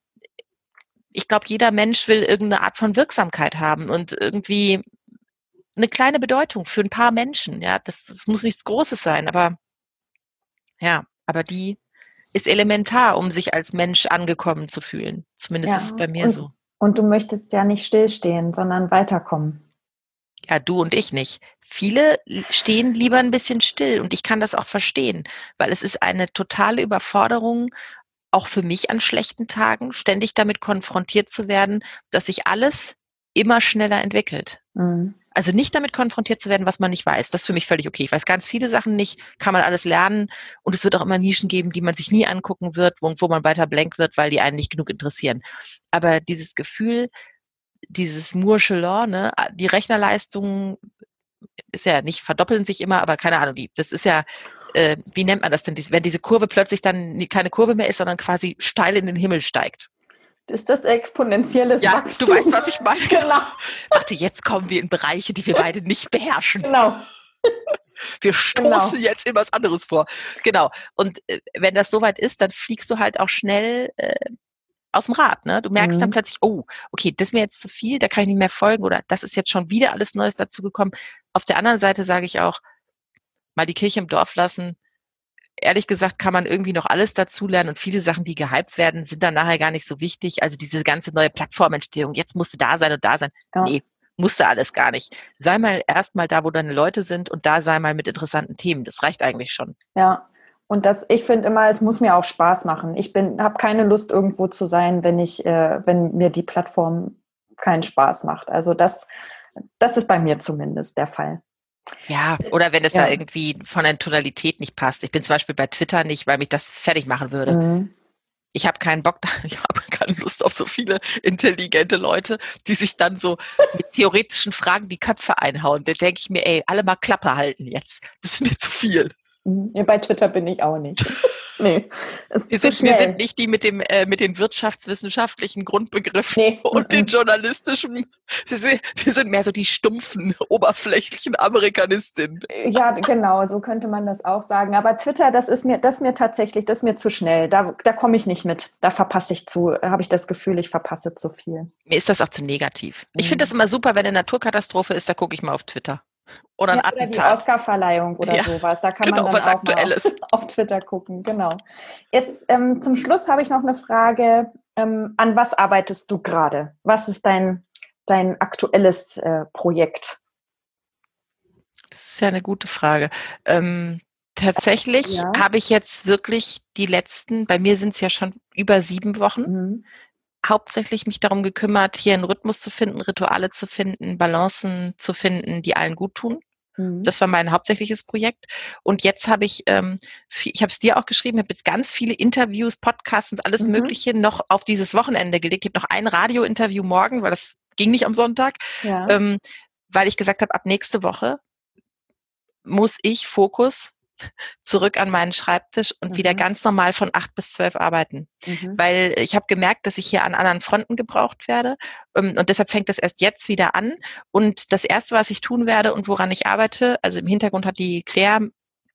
[SPEAKER 3] ich glaube, jeder Mensch will irgendeine Art von Wirksamkeit haben und irgendwie eine kleine Bedeutung für ein paar Menschen. Ja, das, das muss nichts Großes sein, aber ja, aber die, ist elementar, um sich als Mensch angekommen zu fühlen. Zumindest
[SPEAKER 2] Ja,
[SPEAKER 3] ist es bei mir
[SPEAKER 2] und,
[SPEAKER 3] so.
[SPEAKER 2] Und du möchtest ja nicht stillstehen, sondern weiterkommen.
[SPEAKER 3] Ja, du und ich nicht. Viele stehen lieber ein bisschen still und ich kann das auch verstehen, weil es ist eine totale Überforderung, auch für mich an schlechten Tagen, ständig damit konfrontiert zu werden, dass sich alles immer schneller entwickelt.
[SPEAKER 2] Mhm.
[SPEAKER 3] Also nicht damit konfrontiert zu werden, was man nicht weiß. Das ist für mich völlig okay. Ich weiß ganz viele Sachen nicht, kann man alles lernen und es wird auch immer Nischen geben, die man sich nie angucken wird, wo, wo man weiter blank wird, weil die einen nicht genug interessieren. Aber dieses Gefühl, dieses Moore'sche Law, ne, die Rechnerleistung ist ja nicht, verdoppeln sich immer, aber keine Ahnung, die, das ist ja, äh, wie nennt man das denn, wenn diese Kurve plötzlich dann keine Kurve mehr ist, sondern quasi steil in den Himmel steigt.
[SPEAKER 2] Ist das exponentielles
[SPEAKER 3] Ja,
[SPEAKER 2] Wachstum?
[SPEAKER 3] du weißt, was ich meine.
[SPEAKER 2] Genau.
[SPEAKER 3] Warte, jetzt kommen wir in Bereiche, die wir beide nicht beherrschen.
[SPEAKER 2] Genau.
[SPEAKER 3] Wir stoßen
[SPEAKER 2] Genau.
[SPEAKER 3] jetzt in was anderes vor. Genau. Und äh, wenn das soweit ist, dann fliegst du halt auch schnell äh, aus dem Rad. Ne? Du merkst
[SPEAKER 2] Mhm.
[SPEAKER 3] dann plötzlich, oh, okay, das ist mir jetzt zu viel, da kann ich nicht mehr folgen oder das ist jetzt schon wieder alles Neues dazugekommen. Auf der anderen Seite sage ich auch, mal die Kirche im Dorf lassen. Ehrlich gesagt kann man irgendwie noch alles dazulernen und viele Sachen, die gehypt werden, sind dann nachher gar nicht so wichtig. Also diese ganze neue Plattformentstehung, jetzt musst du da sein und da sein.
[SPEAKER 2] Ja.
[SPEAKER 3] Nee, musste alles gar nicht. Sei mal erst mal da, wo deine Leute sind und da sei mal mit interessanten Themen. Das reicht eigentlich schon.
[SPEAKER 2] Ja. Und das, ich finde immer, es muss mir auch Spaß machen. Ich bin, habe keine Lust, irgendwo zu sein, wenn ich, äh, wenn mir die Plattform keinen Spaß macht. Also das, das ist bei mir zumindest der Fall.
[SPEAKER 3] Ja, oder wenn es
[SPEAKER 2] Ja.
[SPEAKER 3] da irgendwie von der Tonalität nicht passt. Ich bin zum Beispiel bei Twitter nicht, weil mich das fertig machen würde.
[SPEAKER 2] Mhm.
[SPEAKER 3] Ich habe keinen Bock, ich habe keine Lust auf so viele intelligente Leute, die sich dann so mit theoretischen Fragen die Köpfe einhauen. Da denke ich mir, ey, alle mal Klappe halten jetzt. Das ist mir zu viel.
[SPEAKER 2] Ja, bei Twitter bin ich auch nicht. Nee, ist
[SPEAKER 3] Wir
[SPEAKER 2] zu
[SPEAKER 3] sind, wir
[SPEAKER 2] schnell.
[SPEAKER 3] sind nicht die mit dem äh, mit den wirtschaftswissenschaftlichen Grundbegriffen
[SPEAKER 2] Nee.
[SPEAKER 3] und
[SPEAKER 2] Mm-mm.
[SPEAKER 3] den journalistischen. Wir sind, wir sind mehr so die stumpfen, oberflächlichen Amerikanistinnen.
[SPEAKER 2] Ja, genau, so könnte man das auch sagen. Aber Twitter, das ist mir, das ist mir tatsächlich, das ist mir zu schnell. Da, da komme ich nicht mit. Da verpasse ich zu, habe ich das Gefühl, ich verpasse zu viel.
[SPEAKER 3] Mir ist das auch zu negativ. Ich
[SPEAKER 2] Mhm.
[SPEAKER 3] finde das immer super, wenn eine Naturkatastrophe ist, da gucke ich mal auf Twitter. Oder ein
[SPEAKER 2] Ja, oder die
[SPEAKER 3] Attentat.
[SPEAKER 2] Oscarverleihung oder
[SPEAKER 3] Ja,
[SPEAKER 2] sowas. Da kann
[SPEAKER 3] genau,
[SPEAKER 2] man dann
[SPEAKER 3] was
[SPEAKER 2] auch
[SPEAKER 3] Aktuelles.
[SPEAKER 2] mal auf, auf Twitter gucken. Genau. Jetzt ähm, zum Schluss habe ich noch eine Frage. Ähm, an was arbeitest du gerade? Was ist dein, dein aktuelles äh, Projekt?
[SPEAKER 3] Das ist ja eine gute Frage. Ähm, tatsächlich
[SPEAKER 2] Ja.
[SPEAKER 3] habe ich jetzt wirklich die letzten, bei mir sind es ja schon über sieben Wochen,
[SPEAKER 2] Mhm.
[SPEAKER 3] hauptsächlich mich darum gekümmert, hier einen Rhythmus zu finden, Rituale zu finden, Balancen zu finden, die allen gut tun.
[SPEAKER 2] Mhm.
[SPEAKER 3] Das war mein hauptsächliches Projekt. Und jetzt habe ich, ähm, ich habe es dir auch geschrieben, habe jetzt ganz viele Interviews, Podcasts und alles
[SPEAKER 2] Mhm.
[SPEAKER 3] Mögliche noch auf dieses Wochenende gelegt. Ich habe noch ein Radiointerview morgen, weil das ging nicht am Sonntag,
[SPEAKER 2] Ja.
[SPEAKER 3] ähm, weil ich gesagt habe, ab nächste Woche muss ich Fokus zurück an meinen Schreibtisch und
[SPEAKER 2] Mhm.
[SPEAKER 3] wieder ganz normal von acht bis zwölf arbeiten.
[SPEAKER 2] Mhm.
[SPEAKER 3] Weil ich habe gemerkt, dass ich hier an anderen Fronten gebraucht werde. Ähm, Und deshalb fängt das erst jetzt wieder an. Und das Erste, was ich tun werde und woran ich arbeite, also im Hintergrund hat die Claire,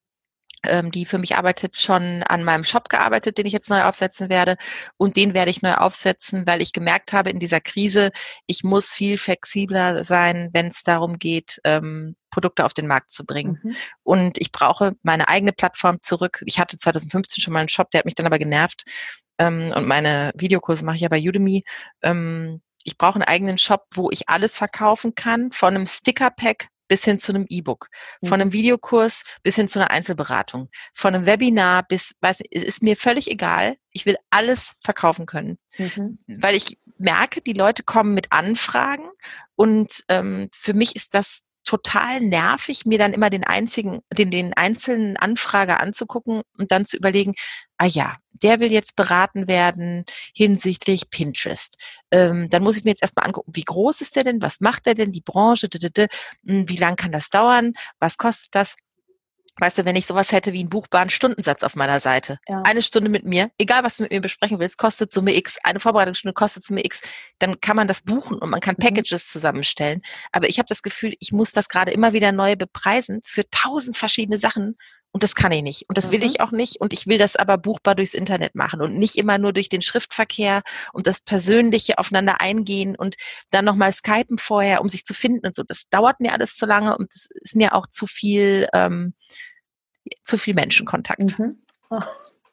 [SPEAKER 3] ähm, die für mich arbeitet, schon an meinem Shop gearbeitet, den ich jetzt neu aufsetzen werde. Und den werde ich neu aufsetzen, weil ich gemerkt habe in dieser Krise, ich muss viel flexibler sein, wenn es darum geht, ähm, Produkte auf den Markt zu bringen.
[SPEAKER 2] Mhm.
[SPEAKER 3] Und ich brauche meine eigene Plattform zurück. Ich hatte zwanzig fünfzehn schon mal einen Shop, der hat mich dann aber genervt. Ähm, und meine Videokurse mache ich ja bei Udemy. Ähm, ich brauche einen eigenen Shop, wo ich alles verkaufen kann, von einem Sticker-Pack bis hin zu einem E-Book, von einem
[SPEAKER 2] Mhm.
[SPEAKER 3] Videokurs bis hin zu einer Einzelberatung, von einem Webinar bis, weiß nicht, es ist mir völlig egal. Ich will alles verkaufen können,
[SPEAKER 2] Mhm.
[SPEAKER 3] weil ich merke, die Leute kommen mit Anfragen und ähm, für mich ist das total nervig, mir dann immer den einzigen, den, den einzelnen Anfrager anzugucken und dann zu überlegen, ah ja, der will jetzt beraten werden hinsichtlich Pinterest. Ähm, dann muss ich mir jetzt erstmal angucken, wie groß ist der denn, was macht der denn, die Branche, d -d -d, wie lang kann das dauern, was kostet das? Weißt du, wenn ich sowas hätte wie einen buchbaren Stundensatz auf meiner Seite,
[SPEAKER 2] Ja.
[SPEAKER 3] eine Stunde mit mir, egal was du mit mir besprechen willst, kostet Summe X, eine Vorbereitungsstunde kostet Summe X, dann kann man das buchen und man kann
[SPEAKER 2] Mhm.
[SPEAKER 3] Packages zusammenstellen. Aber ich habe das Gefühl, ich muss das gerade immer wieder neu bepreisen für tausend verschiedene Sachen und das kann ich nicht. Und das will
[SPEAKER 2] Mhm.
[SPEAKER 3] ich auch nicht und ich will das aber buchbar durchs Internet machen und nicht immer nur durch den Schriftverkehr und das persönliche Aufeinander eingehen und dann nochmal skypen vorher, um sich zu finden und so. Das dauert mir alles zu lange und das ist mir auch zu viel, ähm, zu viel Menschenkontakt.
[SPEAKER 2] Mhm. Ach,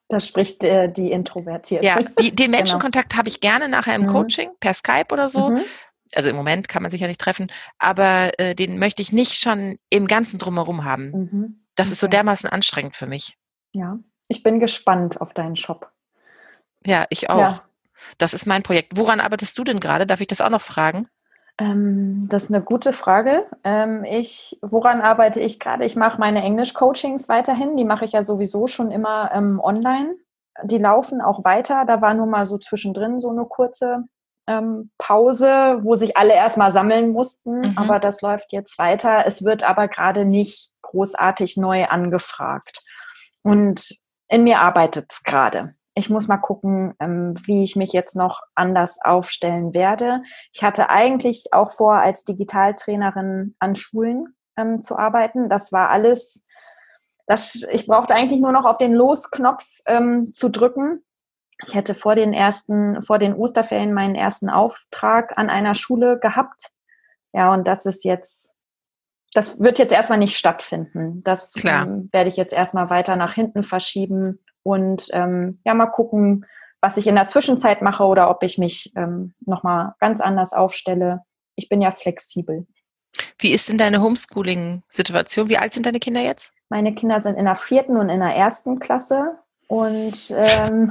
[SPEAKER 2] Da spricht äh, die Introvertierte.
[SPEAKER 3] Ja, die, den
[SPEAKER 2] Genau.
[SPEAKER 3] Menschenkontakt habe ich gerne nachher im
[SPEAKER 2] Mhm.
[SPEAKER 3] Coaching, per Skype oder so.
[SPEAKER 2] Mhm.
[SPEAKER 3] Also im Moment kann man sich ja nicht treffen, aber äh, den möchte ich nicht schon im Ganzen Drumherum haben.
[SPEAKER 2] Mhm.
[SPEAKER 3] Das ist so
[SPEAKER 2] Okay.
[SPEAKER 3] dermaßen anstrengend für mich.
[SPEAKER 2] Ja, ich bin gespannt auf deinen Shop.
[SPEAKER 3] Ja, ich auch.
[SPEAKER 2] Ja.
[SPEAKER 3] Das ist mein Projekt. Woran arbeitest du denn gerade? Darf ich das auch noch fragen?
[SPEAKER 2] Ähm, das ist eine gute Frage. Ähm, ich, woran arbeite ich gerade? Ich mache meine Englisch-Coachings weiterhin. Die mache ich ja sowieso schon immer ähm, online. Die laufen auch weiter. Da war nur mal so zwischendrin so eine kurze ähm, Pause, wo sich alle erstmal sammeln mussten.
[SPEAKER 3] Mhm.
[SPEAKER 2] Aber das läuft jetzt weiter. Es wird aber gerade nicht großartig neu angefragt. Und in mir arbeitet es gerade. Ich muss mal gucken, ähm, wie ich mich jetzt noch anders aufstellen werde. Ich hatte eigentlich auch vor, als Digitaltrainerin an Schulen ähm, zu arbeiten. Das war alles, das, ich brauchte eigentlich nur noch auf den Los-Knopf ähm, zu drücken. Ich hätte vor den ersten, vor den Osterferien meinen ersten Auftrag an einer Schule gehabt. Ja, und das ist jetzt, das wird jetzt erstmal nicht stattfinden. Das ähm, werde ich jetzt erstmal weiter nach hinten verschieben. Und ähm, ja, mal gucken, was ich in der Zwischenzeit mache oder ob ich mich ähm, nochmal ganz anders aufstelle. Ich bin ja flexibel.
[SPEAKER 3] Wie ist denn deine Homeschooling-Situation? Wie alt sind deine Kinder jetzt?
[SPEAKER 2] Meine Kinder sind in der vierten und in der ersten Klasse. Und ähm,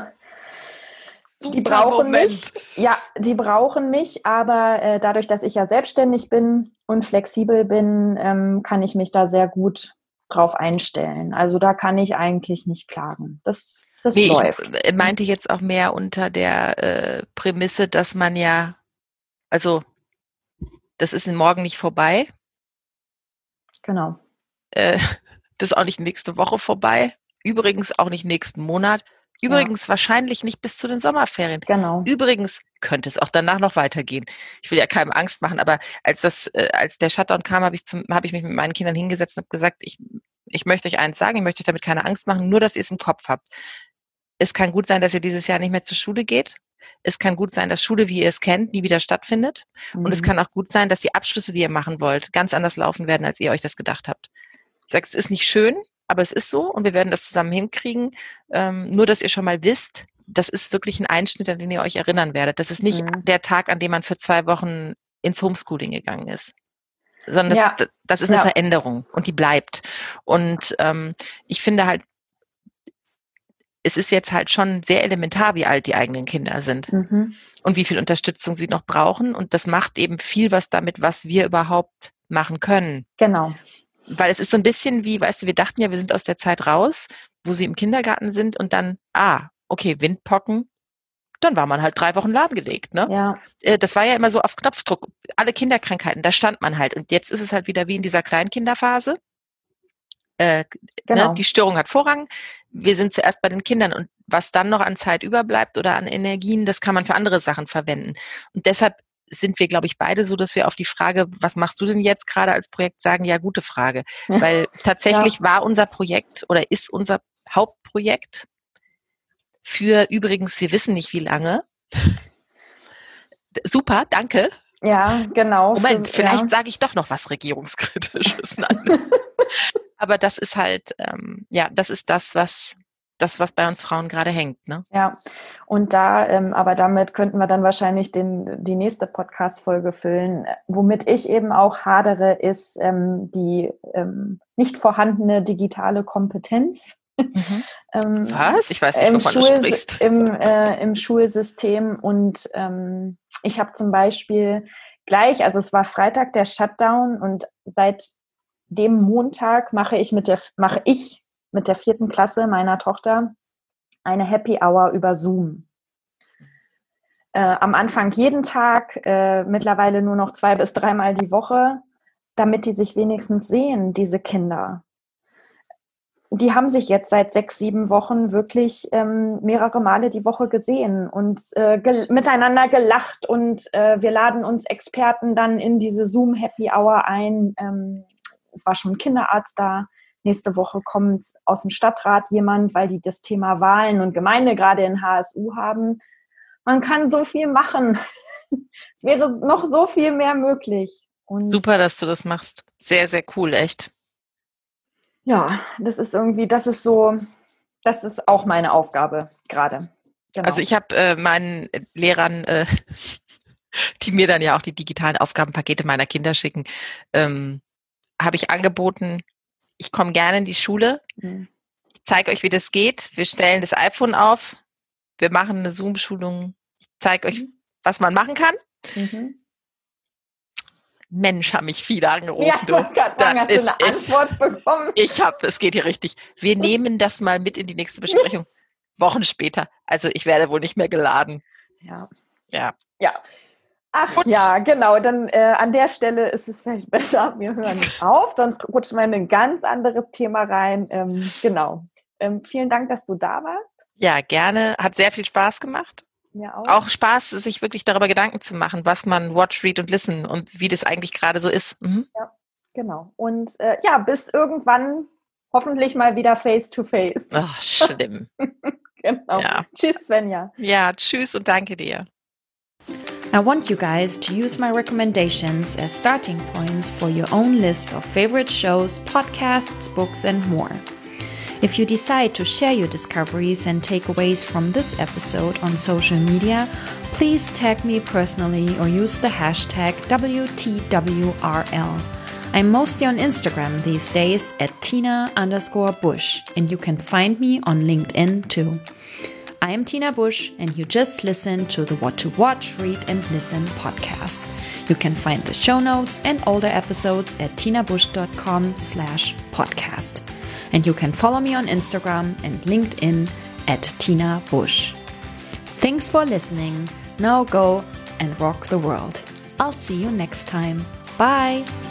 [SPEAKER 2] die brauchen
[SPEAKER 3] Moment.
[SPEAKER 2] mich. Ja, die brauchen mich. Aber äh, dadurch, dass ich ja selbstständig bin und flexibel bin, ähm, kann ich mich da sehr gut drauf einstellen. Also da kann ich eigentlich nicht klagen. Das, das
[SPEAKER 3] Nee,
[SPEAKER 2] läuft.
[SPEAKER 3] Ich meinte jetzt auch mehr unter der äh, Prämisse, dass man ja, also das ist morgen nicht vorbei.
[SPEAKER 2] Genau.
[SPEAKER 3] Äh, das ist auch nicht nächste Woche vorbei. Übrigens auch nicht nächsten Monat. Übrigens ja. wahrscheinlich nicht bis zu den Sommerferien.
[SPEAKER 2] Genau.
[SPEAKER 3] Übrigens könnte es auch danach noch weitergehen. Ich will ja keinem Angst machen, aber als das, äh, als der Shutdown kam, habe ich zum, habe ich mich mit meinen Kindern hingesetzt und habe gesagt, ich, ich möchte euch eins sagen, ich möchte euch damit keine Angst machen, nur dass ihr es im Kopf habt. Es kann gut sein, dass ihr dieses Jahr nicht mehr zur Schule geht. Es kann gut sein, dass Schule, wie ihr es kennt, nie wieder stattfindet. Mhm. Und es kann auch gut sein, dass die Abschlüsse, die ihr machen wollt, ganz anders laufen werden, als ihr euch das gedacht habt. Ich sage, es ist nicht schön, aber es ist so und wir werden das zusammen hinkriegen. Ähm, nur, dass ihr schon mal wisst, das ist wirklich ein Einschnitt, an den ihr euch erinnern werdet. Das ist nicht mhm. der Tag, an dem man für zwei Wochen ins Homeschooling gegangen ist, sondern das, ja. das ist eine ja. Veränderung und die bleibt. Und ähm, ich finde halt, es ist jetzt halt schon sehr elementar, wie alt die eigenen Kinder sind mhm. und wie viel Unterstützung sie noch brauchen. Und das macht eben viel was damit, was wir überhaupt machen können.
[SPEAKER 2] Genau.
[SPEAKER 3] Weil es ist so ein bisschen wie, weißt du, wir dachten ja, wir sind aus der Zeit raus, wo sie im Kindergarten sind und dann, ah, okay, Windpocken, dann war man halt drei Wochen lahmgelegt, ne?
[SPEAKER 2] Ja.
[SPEAKER 3] Das war ja immer so auf Knopfdruck. Alle Kinderkrankheiten, da stand man halt. Und jetzt ist es halt wieder wie in dieser Kleinkinderphase. Äh,
[SPEAKER 2] genau.
[SPEAKER 3] ne? Die Störung hat Vorrang. Wir sind zuerst bei den Kindern und was dann noch an Zeit überbleibt oder an Energien, das kann man für andere Sachen verwenden. Und deshalb sind wir, glaube ich, beide so, dass wir auf die Frage, was machst du denn jetzt gerade als Projekt, sagen, ja, gute Frage. Ja. Weil tatsächlich ja. war unser Projekt oder ist unser Hauptprojekt für übrigens, wir wissen nicht wie lange. Super, danke.
[SPEAKER 2] Ja, genau.
[SPEAKER 3] Moment,
[SPEAKER 2] für,
[SPEAKER 3] vielleicht
[SPEAKER 2] ja.
[SPEAKER 3] sage ich doch noch was Regierungskritisches. Aber das ist halt, ähm, ja, das ist das, was das, was bei uns Frauen gerade hängt, ne?
[SPEAKER 2] Ja, und da, ähm, aber damit könnten wir dann wahrscheinlich den, die nächste Podcast-Folge füllen. Womit ich eben auch hadere, ist ähm, die ähm, nicht vorhandene digitale Kompetenz.
[SPEAKER 3] Mhm. ähm, was? Ich weiß nicht, wovon
[SPEAKER 2] Schul-
[SPEAKER 3] du sprichst.
[SPEAKER 2] Im, äh, im Schulsystem. Und ähm, ich habe zum Beispiel gleich, also es war Freitag der Shutdown und seit dem Montag mache ich mit der, mache ich mit der vierten Klasse meiner Tochter eine Happy Hour über Zoom. Äh, am Anfang jeden Tag, äh, mittlerweile nur noch zwei bis dreimal die Woche, damit die sich wenigstens sehen, diese Kinder. Die haben sich jetzt seit sechs, sieben Wochen wirklich ähm, mehrere Male die Woche gesehen und äh, gel- miteinander gelacht und äh, wir laden uns Experten dann in diese Zoom Happy Hour ein. Ähm, es war schon ein Kinderarzt da. Nächste Woche kommt aus dem Stadtrat jemand, weil die das Thema Wahlen und Gemeinde gerade in H S U haben. Man kann so viel machen. Es wäre noch so viel mehr möglich. Und
[SPEAKER 3] super, dass du das machst. Sehr, sehr cool, echt.
[SPEAKER 2] Ja, das ist irgendwie, das ist so, Das ist auch meine Aufgabe gerade. Genau.
[SPEAKER 3] Also ich habe äh, meinen Lehrern, äh, die mir dann ja auch die digitalen Aufgabenpakete meiner Kinder schicken, ähm, habe ich angeboten, ich komme gerne in die Schule,
[SPEAKER 2] Mhm.
[SPEAKER 3] ich zeige euch, wie das geht, wir stellen das iPhone auf, wir machen eine Zoom-Schulung, ich zeige euch, was man machen kann.
[SPEAKER 2] Mhm.
[SPEAKER 3] Mensch, haben mich viele angerufen.
[SPEAKER 2] Ja,
[SPEAKER 3] Du.
[SPEAKER 2] Gott,
[SPEAKER 3] Das
[SPEAKER 2] hast
[SPEAKER 3] ist,
[SPEAKER 2] du eine
[SPEAKER 3] ist,
[SPEAKER 2] Antwort bekommen?
[SPEAKER 3] ich habe, es geht hier richtig. Wir nehmen das mal mit in die nächste Besprechung. Wochen später. Also ich werde wohl nicht mehr geladen.
[SPEAKER 2] Ja.
[SPEAKER 3] Ja.
[SPEAKER 2] Ja. Ach
[SPEAKER 3] Gut.
[SPEAKER 2] ja, genau. Dann äh, an der Stelle ist es vielleicht besser, wir hören auf, sonst rutschen wir in ein ganz anderes Thema rein. Ähm, genau. Ähm, vielen Dank, dass du da warst.
[SPEAKER 3] Ja, gerne. Hat sehr viel Spaß gemacht.
[SPEAKER 2] Mir auch.
[SPEAKER 3] Auch Spaß, sich wirklich darüber Gedanken zu machen, was man watch, read und listen und wie das eigentlich gerade so ist. Mhm.
[SPEAKER 2] Ja, genau. Und äh, ja, bis irgendwann hoffentlich mal wieder face to face.
[SPEAKER 3] Ach, schlimm.
[SPEAKER 2] Genau.
[SPEAKER 3] Ja.
[SPEAKER 2] Tschüss, Svenja.
[SPEAKER 3] Ja, tschüss und danke dir.
[SPEAKER 1] I want you guys to use my recommendations as starting points for your own list of favorite shows, podcasts, books, and more. If you decide to share your discoveries and takeaways from this episode on social media, please tag me personally or use the hashtag W T W R L. I'm mostly on Instagram these days at Tina underscore Bush, and you can find me on LinkedIn too. I am Tina Bush, and you just listened to the What to Watch, Read and Listen podcast. You can find the show notes and older episodes at tinabush.com slash podcast. And you can follow me on Instagram and LinkedIn at Tina Bush. Thanks for listening. Now go and rock the world. I'll see you next time. Bye!